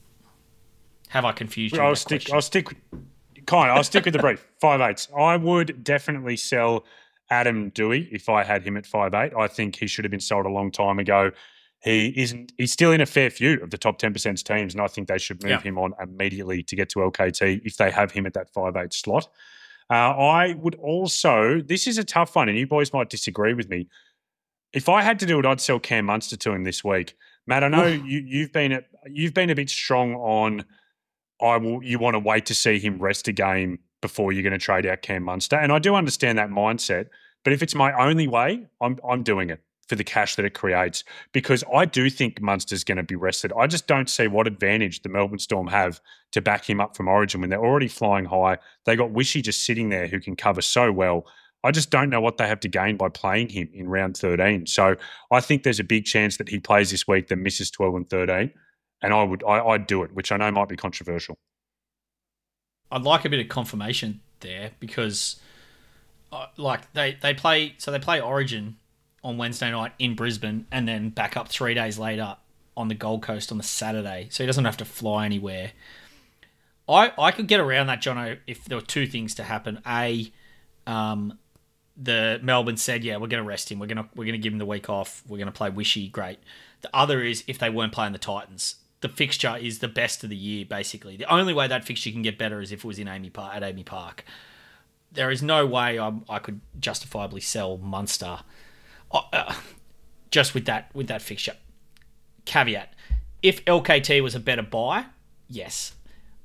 Have I confused you? I'll stick. Question? I'll stick. Kind of. I'll stick with the brief. Five eights. I would definitely sell Adam Dewey if I had him at five eight. I think he should have been sold a long time ago. He isn't. He's still in a fair few of the top ten percent teams, and I think they should move yeah. him on immediately to get to L K T if they have him at that five eight slot. Uh, I would also. This is a tough one, and you boys might disagree with me. If I had to do it, I'd sell Cam Munster to him this week. Matt, I know you, you've been a, you've been a bit strong on. I will. You want to wait to see him rest a game before you're going to trade out Cam Munster, and I do understand that mindset. But if it's my only way, I'm I'm doing it. for the cash that it creates, because I do think Munster's going to be rested. I just don't see what advantage the Melbourne Storm have to back him up from Origin when they're already flying high. They got Wishy just sitting there who can cover so well. I just don't know what they have to gain by playing him in round thirteen. So I think there's a big chance that he plays this week, then misses twelve and thirteen. And I would, I, I'd do it, which I know might be controversial. I'd like a bit of confirmation there because, uh, like, they, they play, so they play Origin on Wednesday night in Brisbane and then back up three days later on the Gold Coast on the Saturday. So he doesn't have to fly anywhere. I I could get around that, Jono, if there were two things to happen. A, um, the Melbourne said, yeah, we're going to rest him. We're going to we're going to give him the week off. We're going to play Wishy. Great. The other is if they weren't playing the Titans. The fixture is the best of the year, basically. The only way that fixture can get better is if it was in Amy Park, at Amy Park. There is no way I'm, I could justifiably sell Munster uh, just with that with that fixture. Caveat: if L K T was a better buy, yes.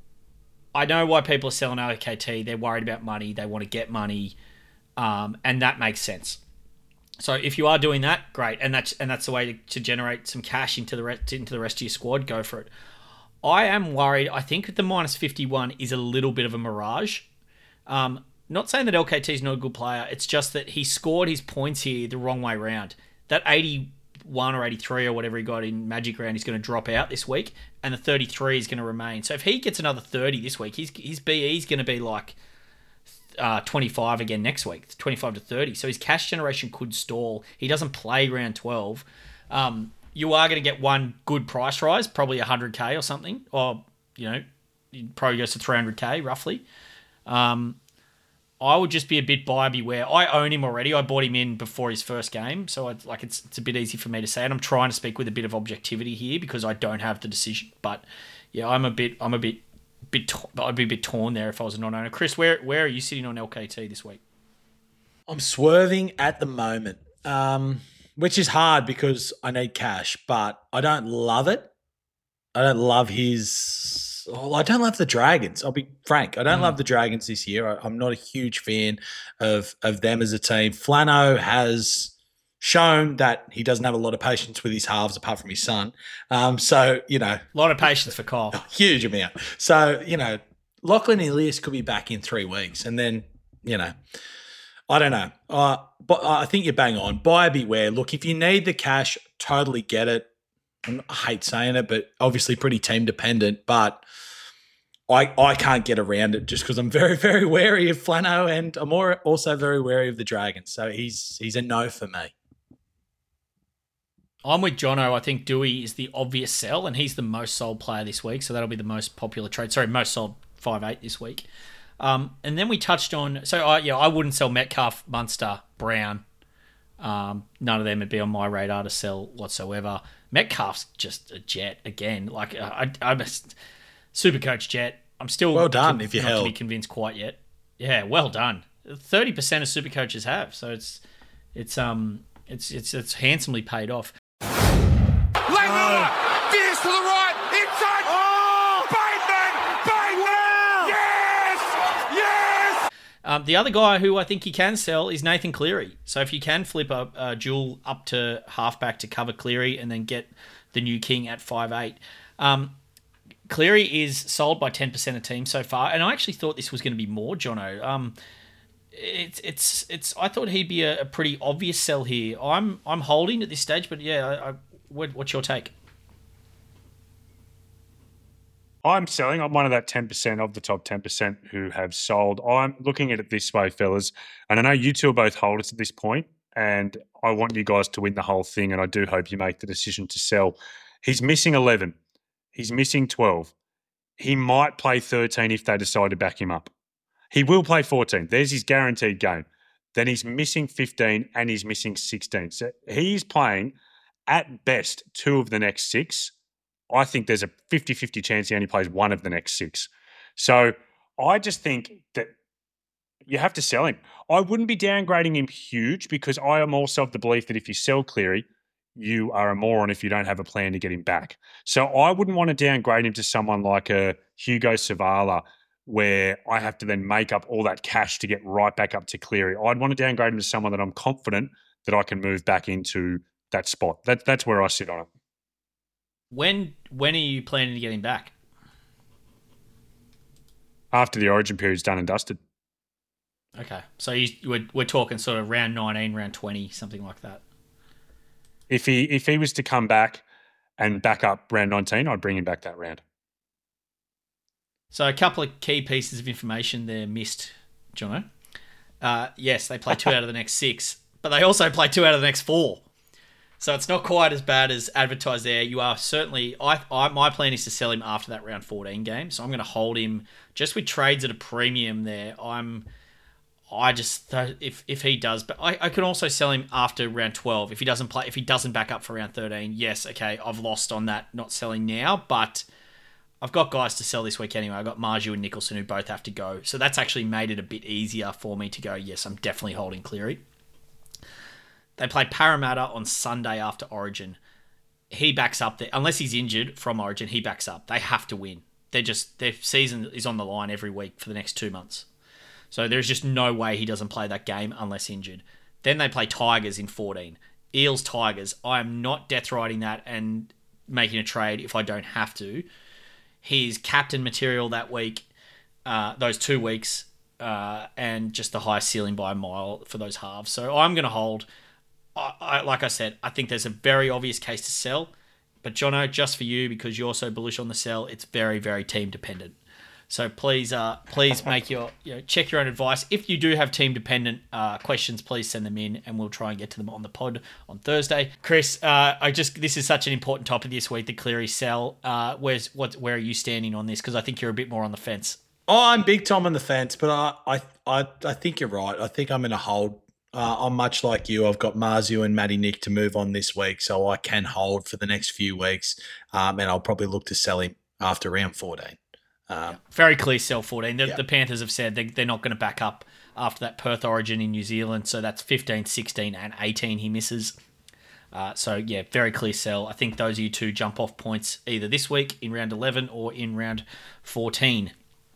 I know why people are selling L K T. They're worried about money. They want to get money, um, and that makes sense. So if you are doing that, great, and that's and that's the way to, to generate some cash into the rest, into the rest of your squad. Go for it. I am worried. I think the minus fifty-one is a little bit of a mirage. Um, not saying that L K T is not a good player. It's just that he scored his points here the wrong way round. That eighty-one or eighty-three or whatever he got in Magic Round is going to drop out this week, and the thirty-three is going to remain. So if he gets another thirty this week, his his B E is going to be like Uh, twenty-five again next week, twenty-five to thirty. So his cash generation could stall. He doesn't play round twelve. Um, you are going to get one good price rise, probably one hundred K or something, or, you know, it probably goes to three hundred K roughly. Um, I would just be a bit buyer beware. I own him already. I bought him in before his first game, so I'd, like it's it's a bit easy for me to say. And I'm trying to speak with a bit of objectivity here because I don't have the decision. But yeah, I'm a bit I'm a bit. Bit, I'd be a bit torn there if I was a non-owner. Chris, where where are you sitting on L K T this week? I'm swerving at the moment, um, which is hard because I need cash, but I don't love it. I don't love his. Well, I don't love the Dragons. I'll be frank. I don't mm. love the Dragons this year. I, I'm not a huge fan of of them as a team. Flano has shown that he doesn't have a lot of patience with his halves apart from his son. Um, so, you know. A lot of patience for Kyle. Huge amount. So, you know, Lachlan Ilias could be back in three weeks. And then, you know, I don't know. Uh, but I think you're bang on. Buyer beware. Look, if you need the cash, totally get it. I hate saying it, but obviously pretty team dependent. But I I can't get around it just because I'm very, very wary of Flano and I'm more, also very wary of the Dragons. So he's he's a no for me. I'm with Jono. I think Dewey is the obvious sell, and he's the most sold player this week, so that'll be the most popular trade. Sorry, most sold five eight this week. Um, and then we touched on, so I, yeah, I wouldn't sell Metcalf, Munster, Brown. Um, none of them would be on my radar to sell whatsoever. Metcalf's just a jet again. Like I, I'm a super coach jet. I'm still well done to, if you not held. to be convinced quite yet. Yeah, well done. Thirty percent of super coaches have, so it's it's um it's it's it's handsomely paid off. Langmiller, Fierce to the right, inside. Oh, Bateman, Bateman, yes, yes. Um, the other guy who I think you can sell is Nathan Cleary. So if you can flip a, a dual up to halfback to cover Cleary and then get the new king at five eight. Um, Cleary is sold by ten percent of teams so far, and I actually thought this was going to be more, Jono. Um, it's it's it's. I thought he'd be a, a pretty obvious sell here. I'm I'm holding at this stage, but yeah, I, I, what, what's your take? I'm selling. I'm one of that ten percent of the top ten percent who have sold. I'm looking at it this way, fellas, and I know you two are both holders at this point, and I want you guys to win the whole thing, and I do hope you make the decision to sell. He's missing eleven. He's missing twelve. He might play thirteen if they decide to back him up. He will play fourteen. There's his guaranteed game. Then he's missing fifteen and he's missing sixteen. So he's playing, at best, two of the next six. I think there's a fifty-fifty chance he only plays one of the next six. So I just think that you have to sell him. I wouldn't be downgrading him huge because I am also of the belief that if you sell Cleary, you are a moron if you don't have a plan to get him back. So I wouldn't want to downgrade him to someone like a Hugo Savala where I have to then make up all that cash to get right back up to Cleary. I'd want to downgrade him to someone that I'm confident that I can move back into that spot. That, that's where I sit on it. When when are you planning to get him back? After the origin period's done and dusted. Okay, so you, we're we're talking sort of round nineteen, round twenty, something like that. If he if he was to come back and back up round nineteen, I'd bring him back that round. So a couple of key pieces of information there missed, Jono. Uh, yes, they play two out of the next six, but they also play two out of the next four. So it's not quite as bad as advertised there. You are certainly... I, I My plan is to sell him after that round fourteen game, so I'm going to hold him just with trades at a premium there. I'm... I just... If if he does... But I, I can also sell him after round twelve. If he doesn't play... If he doesn't back up for round thirteen, yes, okay, I've lost on that not selling now, but I've got guys to sell this week anyway. I've got Marju and Nicholson who both have to go. So that's actually made it a bit easier for me to go, yes, I'm definitely holding Cleary. They play Parramatta on Sunday after Origin. He backs up there. Unless he's injured from Origin, he backs up. They have to win. They're just... Their season is on the line every week for the next two months. So there's just no way he doesn't play that game unless injured. Then they play Tigers in fourteen. Eels, Tigers. I am not death riding that and making a trade if I don't have to. He's captain material that week, uh, those two weeks, uh, and just the highest ceiling by a mile for those halves. So I'm going to hold... I, I, like I said, I think there's a very obvious case to sell. But, Jono, just for you, because you're so bullish on the sell, it's very, very team dependent. So please, uh, please make your you know, check your own advice. If you do have team dependent uh, questions, please send them in, and we'll try and get to them on the pod on Thursday. Chris, uh, I just this is such an important topic this week. The Cleary sell. Uh, where's what? Where are you standing on this? Because I think you're a bit more on the fence. Oh, I'm big Tom on the fence, but I, I, I, I think you're right. I think I'm going to hold. Uh, I'm much like you. I've got Marzu and Matty Nick to move on this week, so I can hold for the next few weeks, um, and I'll probably look to sell him after round fourteen. Um, yeah. Very clear sell fourteen. The, yeah. the Panthers have said they, they're not going to back up after that Perth Origin in New Zealand, so that's fifteen, sixteen, and eighteen he misses. Uh, so, yeah, very clear sell. I think those are your two jump-off points either this week in round eleven or in round fourteen.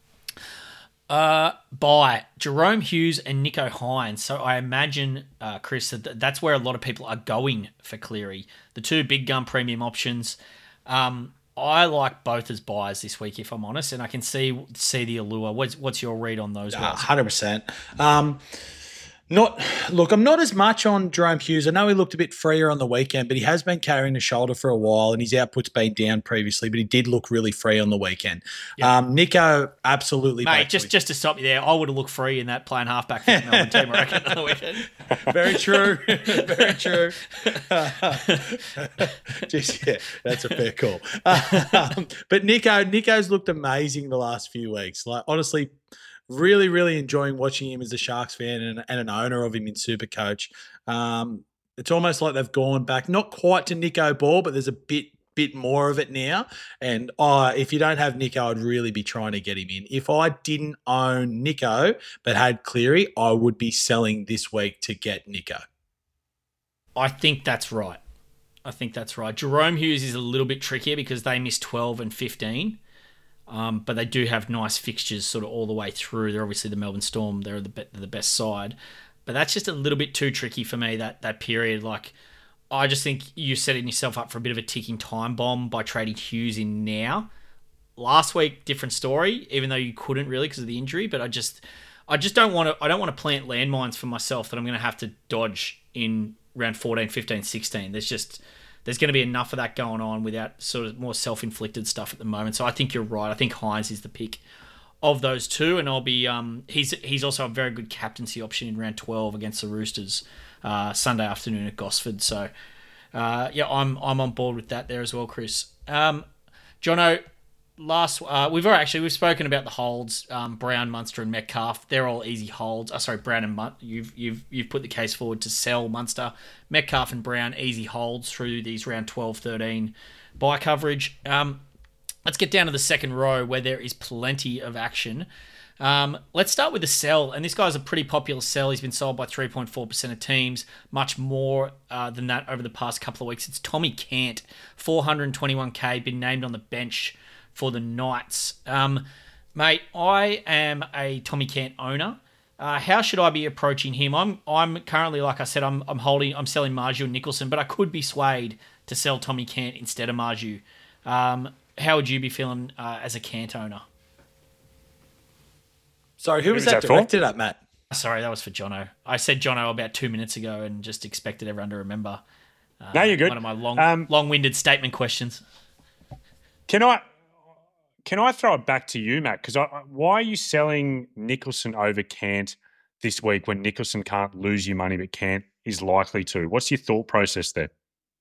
Uh, by Jerome Hughes and Nicho Hynes. So I imagine, uh, Chris, that that's where a lot of people are going for Cleary. The two big gun premium options. Um, I like both as buys this week, if I'm honest, and I can see see the allure. What's what's your read on those? Uh, ones? one hundred percent. Um, not look, I'm not as much on Jerome Hughes. I know he looked a bit freer on the weekend, but he has been carrying the shoulder for a while, and his output's been down previously, but he did look really free on the weekend. Yeah. Um, Nicho, absolutely. Mate, just, just to stop you there, I would have looked free in that playing halfback for the Melbourne team, I reckon, on the weekend. Very true. Very true. Just, yeah, that's a fair call. Um, but Nicho, Nicho's looked amazing the last few weeks. Like, honestly, really, really enjoying watching him as a Sharks fan and, and an owner of him in Supercoach. Um, it's almost like they've gone back, not quite to Nicho Ball, but there's a bit bit more of it now. And uh, if you don't have Nicho, I'd really be trying to get him in. If I didn't own Nicho but had Cleary, I would be selling this week to get Nicho. I think that's right. I think that's right. Jerome Hughes is a little bit trickier because they missed twelve and fifteen. Um, but they do have nice fixtures sort of all the way through. They're obviously the Melbourne Storm. They're the be- the best side. But that's just a little bit too tricky for me, that that period. Like, I just think you're setting yourself up for a bit of a ticking time bomb by trading Hughes in now. Last week, different story, even though you couldn't really because of the injury. But I just I just don't want to I don't want to plant landmines for myself that I'm going to have to dodge in round fourteen, fifteen, sixteen. There's just... There's going to be enough of that going on without sort of more self-inflicted stuff at the moment. So I think you're right. I think Hynes is the pick of those two, and I'll be. Um, he's he's also a very good captaincy option in round twelve against the Roosters uh, Sunday afternoon at Gosford. So uh, yeah, I'm I'm on board with that there as well, Chris. Um, Jono, last uh, we've already, actually we've spoken about the holds. Um, Brown, Munster, and Metcalf. They're all easy holds. Oh, sorry, Brown and Mun- you've you've you've put the case forward to sell Munster. Metcalf and Brown, easy holds through these round twelve, thirteen buy coverage. Um, let's get down to the second row where there is plenty of action. Um, let's start with the sell, and this guy's a pretty popular sell. He's been sold by three point four percent of teams, much more uh, than that over the past couple of weeks. It's Tommy Cant, four hundred twenty-one K, been named on the bench for the Knights. Um, mate, I am a Tommy Cant owner. Uh, how should I be approaching him? I'm I'm currently, like I said, I'm I'm holding, I'm selling Marju and Nicholson, but I could be swayed to sell Tommy Cant instead of Marju. Um, how would you be feeling uh, as a Cant owner? Sorry, who was, was that that for? directed at, Matt? Sorry, that was for Jono. I said Jono about two minutes ago and just expected everyone to remember. Uh, No, you're good. One of my long, Um, long-winded statement questions. Can I can I throw it back to you, Matt? Because I, I- why are you selling Nicholson over Cant this week when Nicholson can't lose you money, but Cant is likely to? What's your thought process there?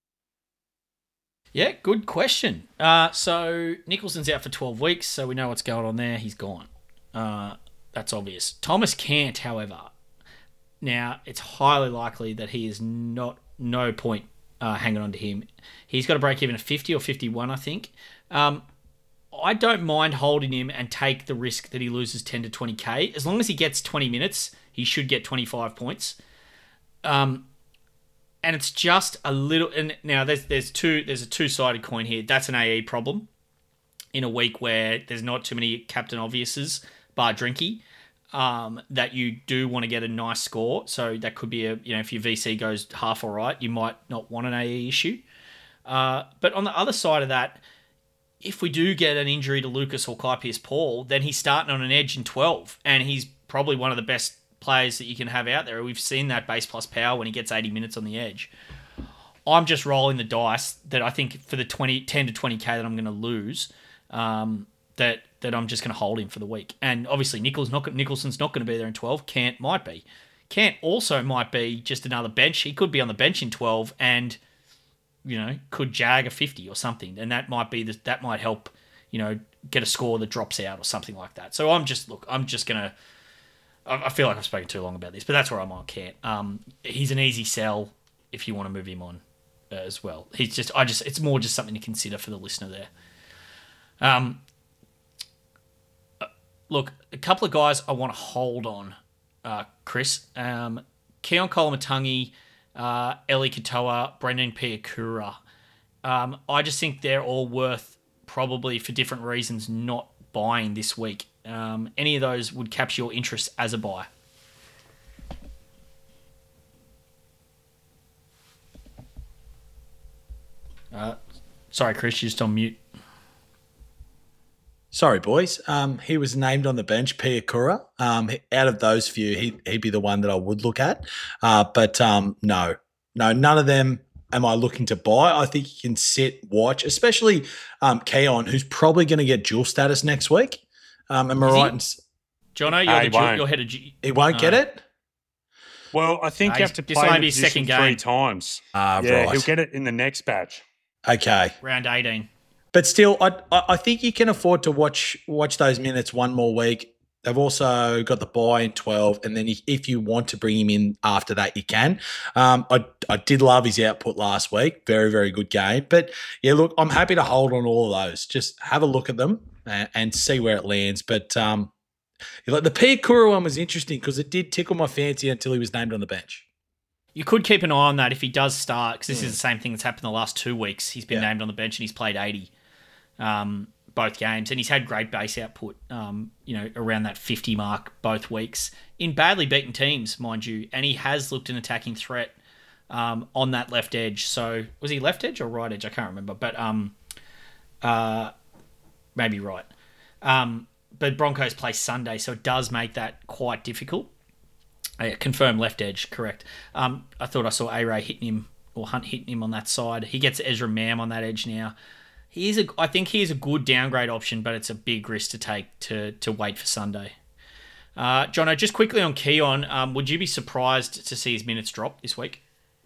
Yeah, good question. Uh, so Nicholson's out for twelve weeks, so we know what's going on there. He's gone. Uh, that's obvious. Thomas Cant, however, now it's highly likely that he is not no point uh, hanging on to him. He's got to break even at fifty or fifty-one, I think. Um, I don't mind holding him and take the risk that he loses ten to twenty K. As long as he gets twenty minutes, he should get twenty-five points. Um, and it's just a little. And now there's there's two there's a two-sided coin here. That's an A E problem in a week where there's not too many captain obviouses, bar Drinky, um, that you do want to get a nice score. So that could be a, you know, if your V C goes half all right, you might not want an A E issue. Uh, but on the other side of that, if we do get an injury to Lucas or Kai Pearce-Paul, then he's starting on an edge in twelve, and he's probably one of the best players that you can have out there. We've seen that base plus power when he gets eighty minutes on the edge. I'm just rolling the dice that I think for the twenty, ten to twenty K that I'm going to lose, um, that that I'm just going to hold him for the week. And obviously Nichols not, Nicholson's not going to be there in twelve. Cant might be. Cant also might be just another bench. He could be on the bench in twelve and, you know, could jag a fifty or something. And that might be the, that might help, you know, get a score that drops out or something like that. So I'm just, look, I'm just going to, I feel like I've spoken too long about this, but that's where I'm on Cant. Um, he's an easy sell if you want to move him on uh, as well. He's just, I just, it's more just something to consider for the listener there. Um, look, a couple of guys I want to hold on, uh, Chris. Um, Keon Kolomatangi, uh, Eli Katoa, Brendan Piakura. Um, I just think they're all worth, probably for different reasons, not buying this week. Um, any of those would capture your interest as a buy. Uh, sorry, Chris, you're just on mute. Sorry, boys. Um, he was named on the bench, Piakura. Um, he- out of those few, he, he'd be the one that I would look at. Uh, but um, no, no, none of them am I looking to buy. I think you can sit, watch, especially um, Keon, who's probably going to get dual status next week. Um, am I Is he? right? in s- Jono, you're, Uh, the, he ju- won't. you're head of... G- He won't get Uh, it? Well, I think Uh, you have to this play might the be his position second three game. times. Ah, yeah, right. he'll get it in the next batch. Okay. round eighteen. But still, I I I think you can afford to watch watch those minutes one more week. They've also got the buy in twelve, and then if- if you want to bring him in after that, you can. Um, I I did love his output last week. Very, very good game. But yeah, look, I'm happy to hold on all of those. Just have a look at them and, and see where it lands. But um, like the Piakura one was interesting because it did tickle my fancy until he was named on the bench. You could keep an eye on that if he does start, because this is the same thing that's happened the last two weeks. He's been Yeah. named on the bench and he's played eighty um, both games, and he's had great base output, um, you know, around that fifty mark both weeks in badly beaten teams, mind you, and he has looked an attacking threat um, on that left edge. So was he left edge or right edge? I can't remember, but um, uh, maybe right. Um, but Broncos play Sunday, so it does make that quite difficult. Uh, yeah, confirmed left edge, correct. Um, I thought I saw A-Ray hitting him, or Hunt hitting him on that side. He gets Ezra Mam on that edge now. He is a, I think he is a good downgrade option, but it's a big risk to take to to wait for Sunday. Uh, Jono, just quickly on Keon, um, would you be surprised to see his minutes drop this week?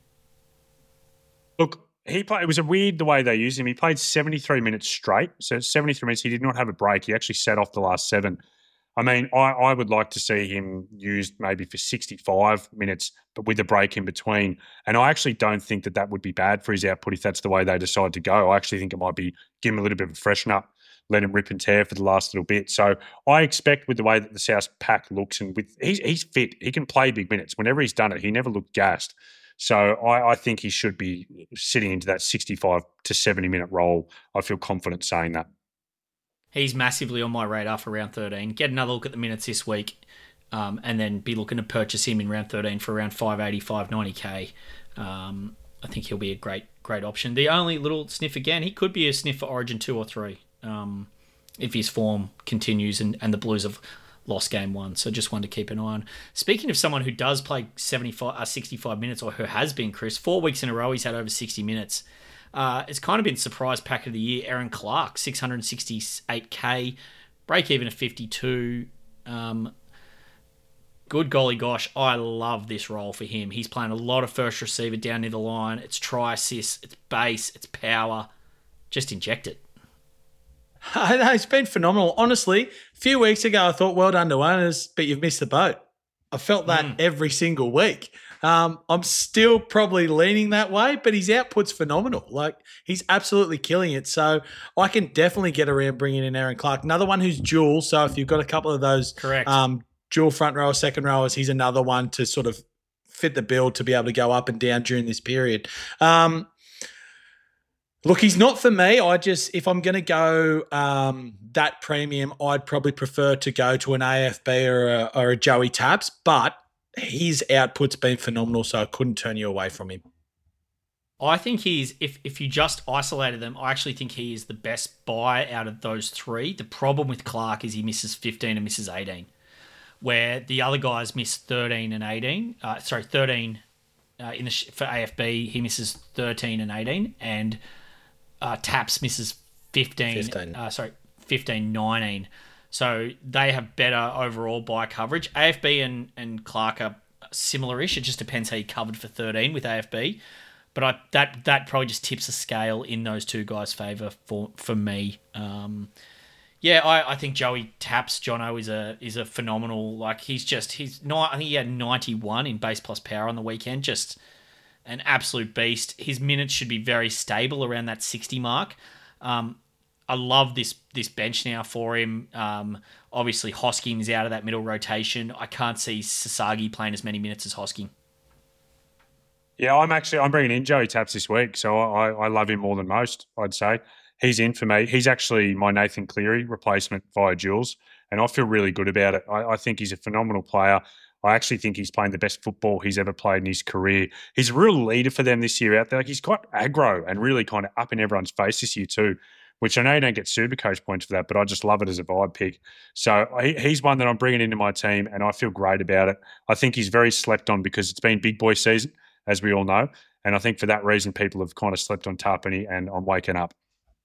Look, he played. It was a weird the way they used him. He played seventy-three minutes straight. So seventy-three minutes. He did not have a break. He actually sat off the last seven. I mean, I, I would like to see him used maybe for sixty-five minutes, but with a break in between. And I actually don't think that that would be bad for his output if that's the way they decide to go. I actually think it might be give him a little bit of a freshen up, let him rip and tear for the last little bit. So I expect with the way that the South pack looks and with he's he's fit, he can play big minutes. Whenever he's done it, he never looked gassed. So I, I think he should be sitting into that sixty-five to seventy minute role. I feel confident saying that. He's massively on my radar for round thirteen. Get another look at the minutes this week. um, and then be looking to purchase him in round thirteen for around five eighty, five ninety K. Um, I think he'll be a great, great option. The only little sniff again, he could be a sniff for Origin two or three um, if his form continues and, and the Blues have lost game one. So just one to keep an eye on. Speaking of someone who does play seventy-five, uh, sixty-five minutes, or who has been, Chris, four weeks in a row he's had over sixty minutes. Uh, it's kind of been surprise pack of the year. Aaron Clark, six sixty-eight K, break even of fifty-two. Um, good golly gosh, I love this role for him. He's playing a lot of first receiver down near the line. It's try assist, it's base, it's power. Just inject it. I know, it's been phenomenal. Honestly, a few weeks ago I thought, well done to owners, but you've missed the boat. I felt that mm. every single week. Um, I'm still probably leaning that way, but his output's phenomenal. Like, he's absolutely killing it. So I can definitely get around bringing in Aaron Clark. Another one who's dual. So if you've got a couple of those Correct. Um, dual front row, second rowers, he's another one to sort of fit the bill to be able to go up and down during this period. Um, look, he's not for me. I just, if I'm going to go um, that premium, I'd probably prefer to go to an A F B or a, or a Joey Taps, but his output's been phenomenal, so I couldn't turn you away from him. I think he's, if if you just isolated them, I actually think he is the best buy out of those three. The problem with Clark is he misses fifteen and misses eighteen, where the other guys miss thirteen and eighteen. Uh, sorry, thirteen uh, in the for A F B, he misses thirteen and eighteen, and uh, Taps misses fifteen. fifteen. Uh, sorry, fifteen, nineteen. So they have better overall buy coverage. A F B and, and Clark are similar-ish. It just depends how you covered for thirteen with A F B. But I, that that probably just tips the scale in those two guys' favour for for me. Um, yeah, I, I think Joey Taps, Jono, is a is a phenomenal. Like, he's just he's not. I think he had ninety-one in base plus power on the weekend. Just an absolute beast. His minutes should be very stable around that sixty mark. Um, I love this this bench now for him. Um, obviously, Hosking's out of that middle rotation. I can't see Sasagi playing as many minutes as Hosking. Yeah, I'm actually I'm bringing in Joey Taps this week, so I, I love him more than most. I'd say he's in for me. He's actually my Nathan Cleary replacement via Jules, and I feel really good about it. I, I think he's a phenomenal player. I actually think he's playing the best football he's ever played in his career. He's a real leader for them this year out there. Like, he's quite aggro and really kind of up in everyone's face this year too, which I know you don't get super coach points for that, but I just love it as a vibe pick. So he, he's one that I'm bringing into my team, and I feel great about it. I think he's very slept on because it's been big boy season, as we all know. And I think for that reason, people have kind of slept on Tapani, and I'm waking up.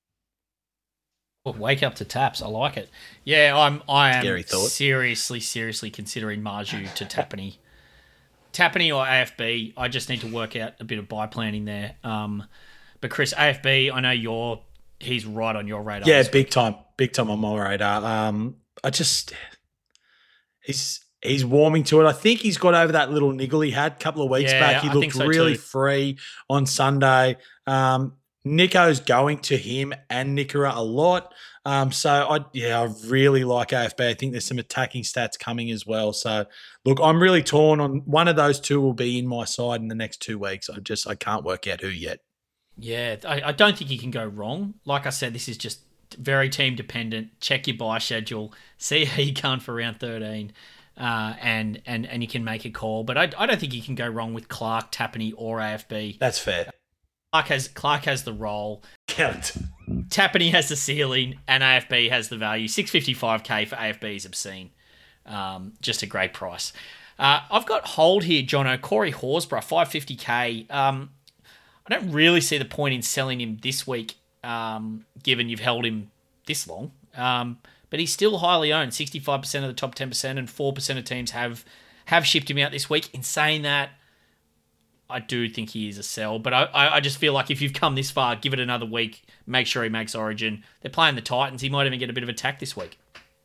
Well, wake up to Taps. I like it. Yeah, I'm. I am Scary thought. seriously, seriously considering Marju to Tapani. Tapani or A F B. I just need to work out a bit of buy planning there. Um, but Chris, A F B, I know you're. He's right on your radar. Yeah, big time, big time on my radar. Um, I just he's he's warming to it. I think he's got over that little niggle he had a couple of weeks yeah, back. He I looked think so really too. free on Sunday. Um, Nico's going to him and Nickera a lot. Um, so I yeah, I really like A F B. I think there's some attacking stats coming as well. So look, I'm really torn on one of those two will be in my side in the next two weeks. I just I can't work out who yet. Yeah, I, I don't think you can go wrong. Like I said, this is just very team dependent. Check your buy schedule, see how you can for round thirteen, uh, and and and you can make a call. But I, I don't think you can go wrong with Clark, Tapani, or A F B. That's fair. Clark has Clark has the role. Count. Tapani has the ceiling, and A F B has the value. six fifty-five K for A F B is obscene. Um, just a great price. Uh, I've got hold here, Jono. Corey Horsburgh, five fifty K. Um, I don't really see the point in selling him this week, um, given you've held him this long. Um, but he's still highly owned. sixty-five percent of the top ten percent and four percent of teams have have shipped him out this week. In saying that, I do think he is a sell. But I, I just feel like if you've come this far, give it another week. Make sure he makes Origin. They're playing the Titans. He might even get a bit of attack this week.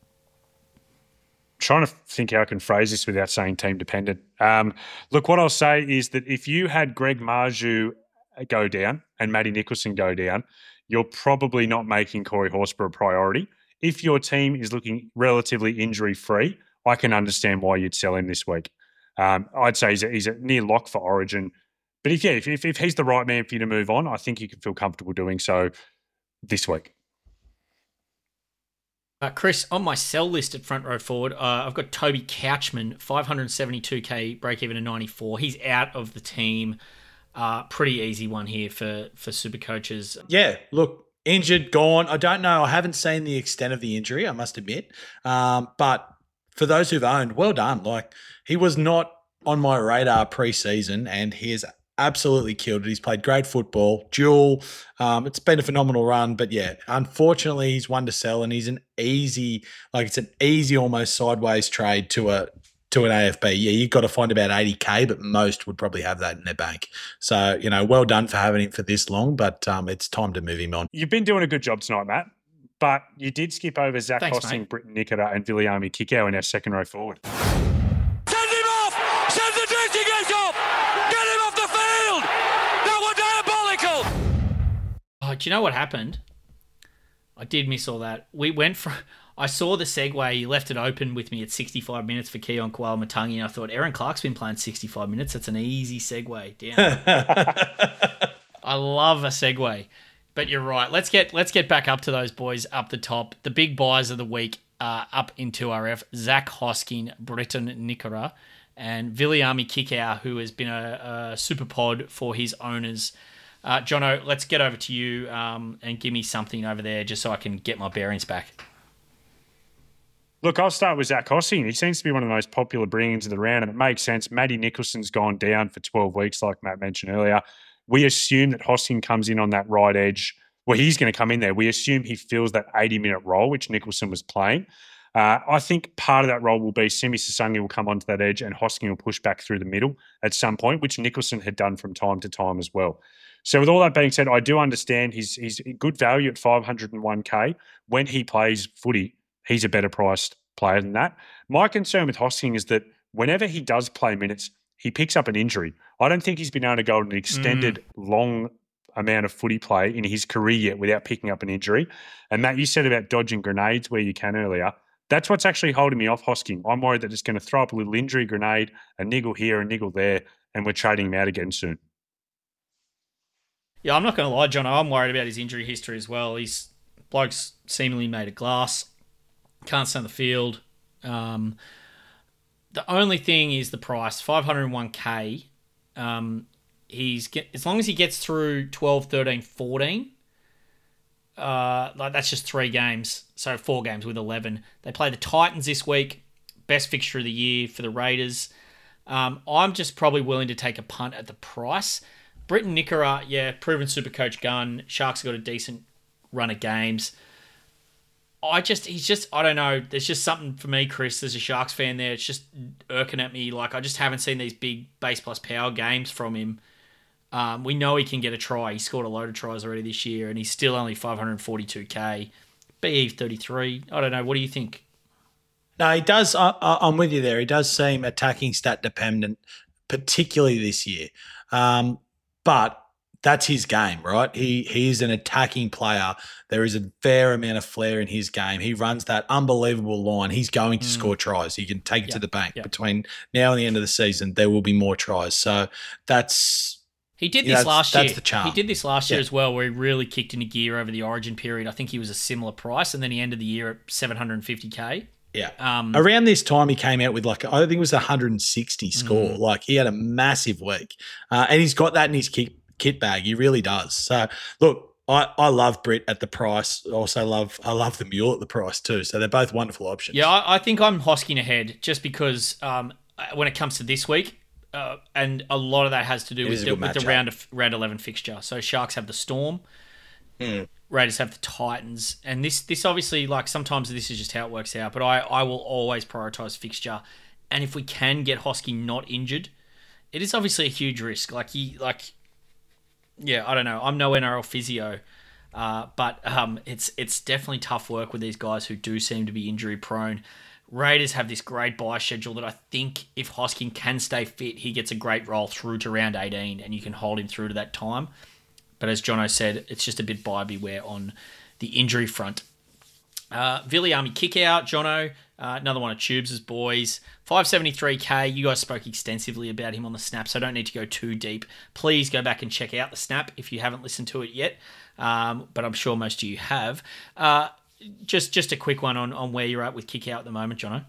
Trying to think how I can phrase this without saying team dependent. Um, look, what I'll say is that if you had Greg Marju go down and Matty Nicholson go down, you're probably not making Corey Horsburgh a priority. If your team is looking relatively injury-free, I can understand why you'd sell him this week. Um, I'd say he's a, he's a near lock for Origin. But if, yeah, if, if, if he's the right man for you to move on, I think you can feel comfortable doing so this week. Uh, Chris, on my sell list at front row forward, uh, I've got Toby Couchman, five seventy-two k, break even to ninety-four. He's out of the team. Uh, pretty easy one here for, for super coaches. Yeah, look, injured, gone. I don't know. I haven't seen the extent of the injury, I must admit. Um, but for those who've owned, well done. Like, he was not on my radar pre-season, and he has absolutely killed it. He's played great football, dual. Um, it's been a phenomenal run, but yeah, unfortunately, he's one to sell, and he's an easy, like it's an easy, almost sideways trade to a to an A F B. Yeah, you've got to find about eighty k, but most would probably have that in their bank. So, you know, well done for having him for this long, but um, it's time to move him on. You've been doing a good job tonight, Matt, but you did skip over Zach Thanks, Hosking, mate. Britton Nikora, and Viliami Kikau in our second row forward. Send him off! Send the dressing gate off! Get him off the field! That was diabolical! Oh, do you know what happened? I did miss all that. We went from... I saw the segue. He left it open with me at sixty-five minutes for Keon Kuala-Matangi, and I thought, Aaron Clark's been playing sixty-five minutes. That's an easy segue down. I love a segue. But you're right. Let's get let's get back up to those boys up the top. The big buys of the week are up in two R F. Zach Hosking, Britton Nikora, and Viliami Kikau, who has been a, a super pod for his owners. Uh, Jono, let's get over to you um, and give me something over there just so I can get my bearings back. Look, I'll start with Zach Hosking. He seems to be one of the most popular bring-ins of the round, and it makes sense. Matty Nicholson's gone down for twelve weeks, like Matt mentioned earlier. We assume that Hosking comes in on that right edge. Well, he's going to come in there. We assume he fills that eighty-minute role, which Nicholson was playing. Uh, I think part of that role will be Simi Sasungi will come onto that edge and Hosking will push back through the middle at some point, which Nicholson had done from time to time as well. So with all that being said, I do understand he's, he's good value at five oh one k. When he plays footy, he's a better priced player than that. My concern with Hosking is that whenever he does play minutes, he picks up an injury. I don't think he's been able to go on an extended, mm. long amount of footy play in his career yet without picking up an injury. And Matt, you said about dodging grenades where you can earlier. That's what's actually holding me off Hosking. I'm worried that it's going to throw up a little injury grenade, a niggle here, a niggle there, and we're trading him out again soon. Yeah, I'm not going to lie, John. I'm worried about his injury history as well. He's bloke's seemingly made of glass. Can't stay on the field. Um, the only thing is the price, five oh one k. Um, he's get, as long as he gets through twelve, thirteen, fourteen, uh, like that's just three games. So four games with eleven. They play the Titans this week. Best fixture of the year for the Raiders. Um, I'm just probably willing to take a punt at the price. Britton Nikora, yeah, proven super coach gun. Sharks have got a decent run of games. I just, he's just, I don't know. There's just something for me, Chris, as a Sharks fan there. It's just irking at me. Like, I just haven't seen these big base plus power games from him. Um, we know he can get a try. He scored a load of tries already this year, and he's still only five forty-two k. B E thirty-three. I don't know. What do you think? No, he does. I, I, I'm with you there. He does seem attacking stat dependent, particularly this year. Um, but that's his game, right? He he's an attacking player. There is a fair amount of flair in his game. He runs that unbelievable line. He's going to mm. score tries. He can take it yep. to the bank. Yep. Between now and the end of the season, there will be more tries. So that's he did this this last that's year. The charm. He did this last yeah. year as well, where he really kicked into gear over the Origin period. I think he was a similar price, and then he ended the year at seven fifty k. Yeah. Um, Around this time, he came out with like, I think it was a one hundred sixty score. Mm. Like he had a massive week. Uh, and he's got that in his kit, kit bag. He really does. So look, I, I love Britt at the price. Also love, I love the Mule at the price too. So they're both wonderful options. Yeah, I, I think I'm Hosking ahead just because um, when it comes to this week, uh, and a lot of that has to do it with, the, with the round of round eleven fixture. So Sharks have the Storm. Mm. Raiders have the Titans, and this this obviously, like, sometimes this is just how it works out, but I, I will always prioritise fixture, and if we can get Hosking not injured, it is obviously a huge risk. Like, he, like, yeah, I don't know. I'm no N R L physio, uh, but um, it's it's definitely tough work with these guys who do seem to be injury prone. Raiders have this great buy schedule that I think if Hosking can stay fit, he gets a great roll through to round eighteen, and you can hold him through to that time. But as Jono said, it's just a bit buyer beware on the injury front. Uh, Viliami Kikau, Jono, uh, another one of Tubes' boys. five seventy-three k. You guys spoke extensively about him on the snap, so I don't need to go too deep. Please go back and check out the snap if you haven't listened to it yet, um, but I'm sure most of you have. Uh, just just a quick one on, on where you're at with Kickout at the moment, Jono.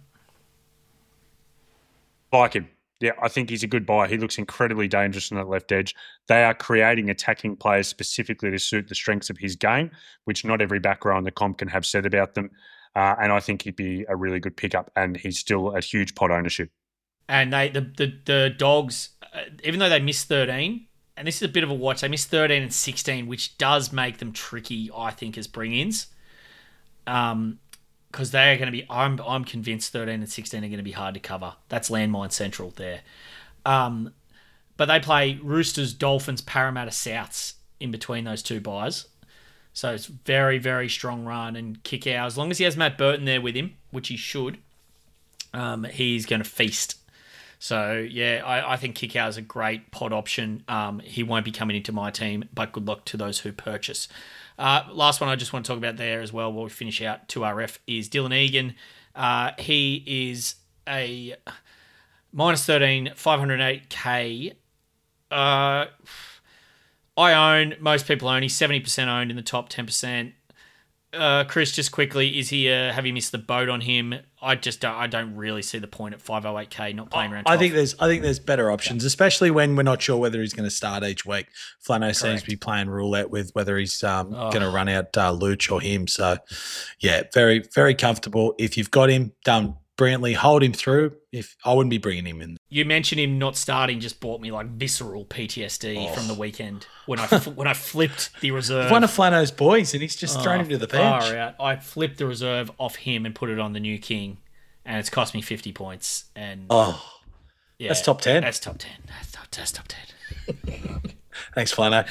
Like him. Yeah, I think he's a good buy. He looks incredibly dangerous on that left edge. They are creating attacking players specifically to suit the strengths of his game, which not every back row in the comp can have said about them. Uh, and I think he'd be a really good pickup, and he's still at huge pot ownership. And they the the, the Dogs, uh, even though they missed thirteen, and this is a bit of a watch, they missed thirteen and sixteen, which does make them tricky, I think, as bring-ins. Um, because they are going to be, I'm I'm convinced thirteen and sixteen are going to be hard to cover. That's landmine central there. Um, but they play Roosters, Dolphins, Parramatta, Souths in between those two buys. So it's very, very strong run and kick out. As long as he has Matt Burton there with him, which he should, um, he's going to feast. So, yeah, I, I think Kickout is a great pod option. Um, he won't be coming into my team, but good luck to those who purchase. Uh, last one I just want to talk about there as well while we finish out two R F is Dylan Egan. Uh, he is a minus thirteen, five oh eight K. Uh, I own, most people own, he's seventy percent owned in the top ten percent. Uh, Chris, just quickly, is he? Uh, have you missed the boat on him? I just don't. I don't really see the point at five oh eight K not playing around. I think there's. I think there's better options, especially when we're not sure whether he's going to start each week. Flano seems to be playing roulette with whether he's um, oh. going to run out uh, Luch or him. So, yeah, very very comfortable. If you've got him, done brilliantly. Hold him through. If I wouldn't be bringing him in. You mentioned him not starting just brought me like visceral P T S D oh. from the weekend when I when I flipped the reserve. One of Flano's boys, and he's just oh, thrown him to the bench. Far out. I flipped the reserve off him and put it on the new king, and it's cost me fifty points. And oh, yeah, that's top ten. That's top ten. That's top, that's top ten. Thanks, Flano.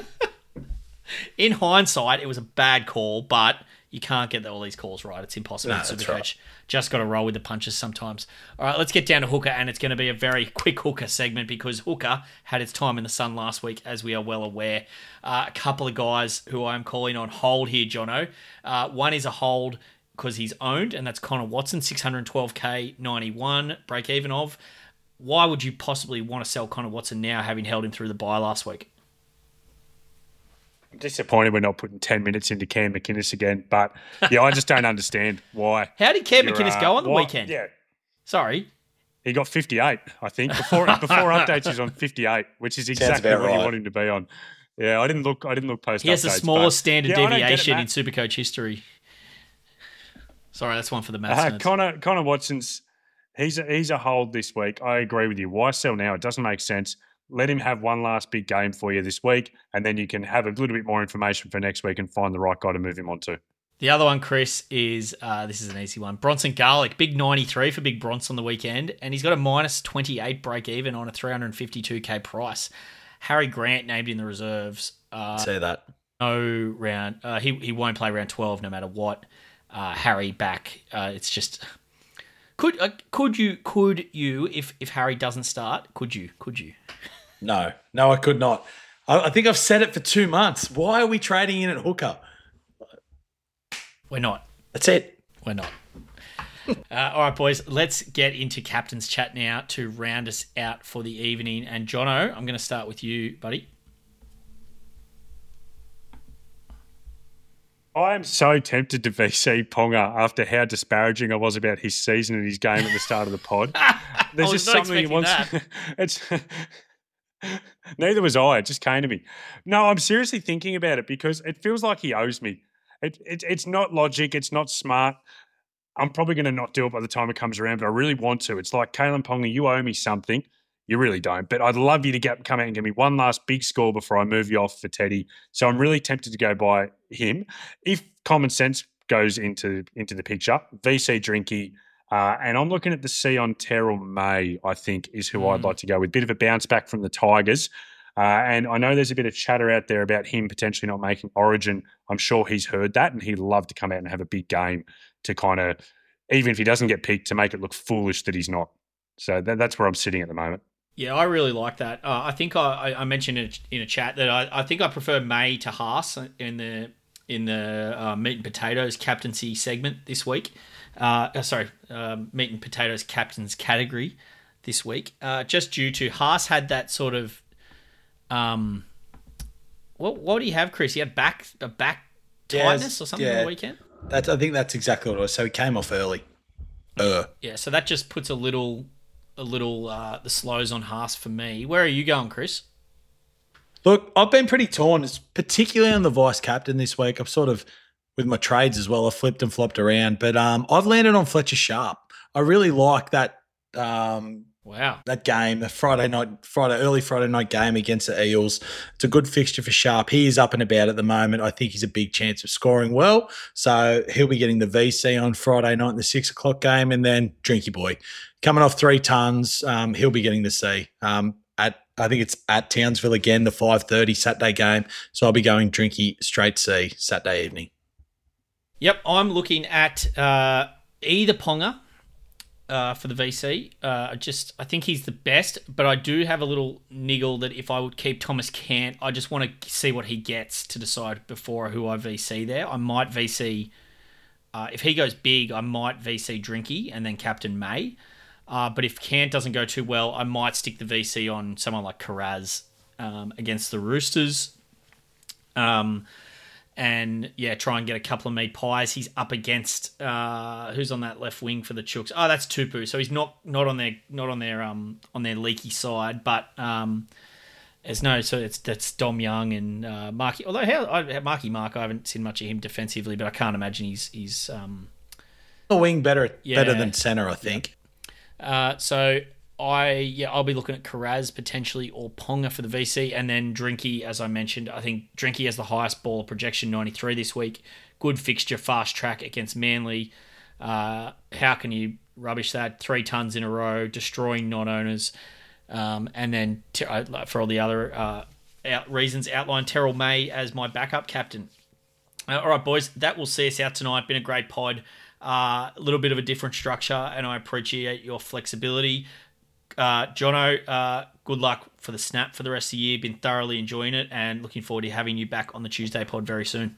In hindsight, it was a bad call, but you can't get all these calls right. It's impossible. No, Supercoach. that's right. Just got to roll with the punches sometimes. All right, let's get down to Hooker, and it's going to be a very quick Hooker segment because Hooker had its time in the sun last week, as we are well aware. Uh, a couple of guys who I'm calling on hold here, Jono. Uh, one is a hold because he's owned, and that's Connor Watson, six twelve K, ninety-one, break even of. Why would you possibly want to sell Connor Watson now, having held him through the bye last week? I'm disappointed we're not putting ten minutes into Cam McInnes again, but yeah, I just don't understand why. How did Cam McInnes uh, go on the why, weekend? Yeah. Sorry. He got fifty-eight, I think. Before before updates, he's on fifty-eight, which is exactly what right. you want him to be on. Yeah, I didn't look I didn't look post updates. He has the smallest standard yeah, deviation it, in Supercoach history. Sorry, that's one for the maths. Uh, Connor Connor Watson's he's a, he's a hold this week. I agree with you. Why sell now? It doesn't make sense. Let him have one last big game for you this week, and then you can have a little bit more information for next week and find the right guy to move him on to. The other one, Chris, is uh, this is an easy one. Bronson Garlick, big ninety-three for Big Bronson on the weekend, and he's got a minus twenty-eight break even on a three fifty-two K price. Harry Grant named in the reserves. Uh, Say that. No round. Uh, he he won't play round twelve no matter what. Uh, Harry back. Uh, it's just could uh, could you could you if if Harry doesn't start could you could you. No, no, I could not. I, I think I've said it for two months. Why are we trading in at Hooker? We're not. That's it. We're not. uh, all right, boys, let's get into Captain's Chat now to round us out for the evening. And Jono, I'm going to start with you, buddy. I am so tempted to V C Ponga after how disparaging I was about his season and his game at the start of the pod. There's I was just not something he wants. expecting it's neither was I. It just came to me. No, I'm seriously thinking about it because it feels like he owes me. It, it it's not logic. It's not smart. I'm probably going to not do it by the time it comes around, but I really want to. It's like, Kalen Ponga, you owe me something. You really don't. But I'd love you to get come out and give me one last big score before I move you off for Teddy. So I'm really tempted to go by him. If common sense goes into, into the picture, V C Drinky, uh, and I'm looking at the C on Terrell May, I think, is who mm. I'd like to go with. Bit of a bounce back from the Tigers. Uh, and I know there's a bit of chatter out there about him potentially not making Origin. I'm sure he's heard that, and he'd love to come out and have a big game to kind of, even if he doesn't get picked, to make it look foolish that he's not. So that, that's where I'm sitting at the moment. Yeah, I really like that. Uh, I think I, I mentioned in a, in a chat that I, I think I prefer May to Haas in the in the uh, meat and potatoes captaincy segment this week. Uh, sorry, uh, meat and potatoes captains category this week. Uh, just due to Haas had that sort of um, what what do you have, Chris? He had back a back tightness yeah, or something yeah. on the weekend. That's, I think that's exactly what it was. So he came off early. Uh. Yeah, so that just puts a little, a little uh, the slows on Haas for me. Where are you going, Chris? Look, I've been pretty torn, it's particularly on the vice captain this week. I've sort of, with my trades as well, I flipped and flopped around. But um, I've landed on Fletcher Sharp. I really like that um, Wow. that game, the Friday night, Friday early Friday night game against the Eels. It's a good fixture for Sharp. He is up and about at the moment. I think he's a big chance of scoring well. So he'll be getting the V C on Friday night in the six o'clock game. And then Drinky Boy coming off three tons, um, he'll be getting the C. Um, at I think it's at Townsville again, the five thirty Saturday game. So I'll be going Drinky straight C Saturday evening. Yep, I'm looking at uh, either Ponga uh, for the V C. Uh, just I think he's the best, but I do have a little niggle that if I would keep Thomas Cant, I just want to see what he gets to decide before who I V C there. I might V C, uh, if he goes big, I might V C Drinky and then Captain May. Uh, but if Cant doesn't go too well, I might stick the V C on someone like Carraz um, against the Roosters. Um, and, yeah, try and get a couple of meat pies. He's up against uh, who's on that left wing for the Chooks? Oh, that's Tupu. So he's not not on their not on their um on their leaky side, but um, there's no so it's that's Dom Young and uh, Marky. Although how I, Marky Mark, I haven't seen much of him defensively, but I can't imagine he's he's um A wing better Yeah. better than centre, I think. Uh, so I yeah I'll be looking at Carraz potentially or Ponga for the V C, and then Drinky, as I mentioned. I think Drinky has the highest baller projection, ninety-three this week. Good fixture, fast track against Manly. Uh, how can you rubbish that? Three tons in a row, destroying non-owners, um, and then t- uh, for all the other uh, out reasons outlined, Terrell May as my backup captain. Uh, all right, boys, that will see us out tonight. Been a great pod. Uh, a little bit of a different structure, and I appreciate your flexibility. Uh, Jono, uh, good luck for the snap for the rest of the year. Been thoroughly enjoying it and looking forward to having you back on the Tuesday pod very soon.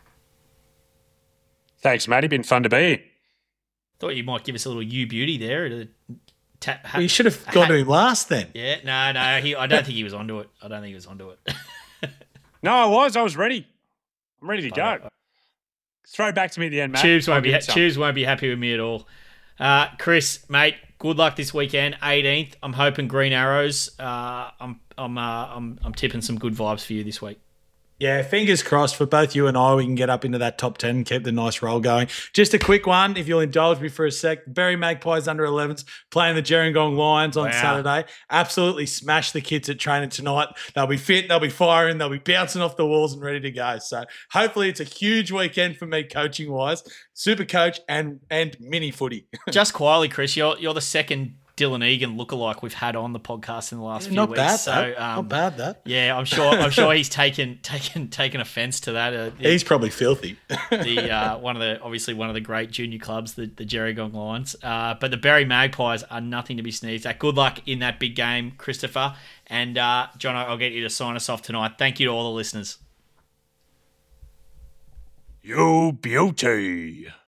Thanks, Matty. Been fun to be here. Thought you might give us a little you beauty there. To ta- ha- Well, you should have gone to him last then. Yeah, no, no. He, I don't think he was onto it. I don't think he was onto it. No, I was. I was ready. I'm ready to go. Alright. Throw back to me at the end, Matt. Tubes I'll won't be give ha- it some. Tubes won't be happy with me at all. Uh, Chris, mate, good luck this weekend, eighteenth. I'm hoping Green Arrows. Uh, I'm I'm uh, I'm I'm tipping some good vibes for you this week. Yeah, fingers crossed for both you and I. We can get up into that top ten and keep the nice roll going. Just a quick one, if you'll indulge me for a sec. Berry Magpies under elevens playing the Gerringong Lions on Wow. Saturday. Absolutely smash the kids at training tonight. They'll be fit, they'll be firing, they'll be bouncing off the walls and ready to go. So hopefully it's a huge weekend for me coaching wise. Super coach and and mini footy. Just quietly, Chris, you're you're the second Dylan Egan lookalike we've had on the podcast in the last few Not weeks. bad, so though. um, Not bad, that. Yeah, I'm sure. I'm sure he's taken taken taken offence to that. Uh, the, He's probably filthy. the uh, one of the obviously one of the great junior clubs, the the Gerringong Lions. Uh, but the Berry Magpies are nothing to be sneezed at. Good luck in that big game, Christopher. And uh, Jono, I'll get you to sign us off tonight. Thank you to all the listeners. You beauty.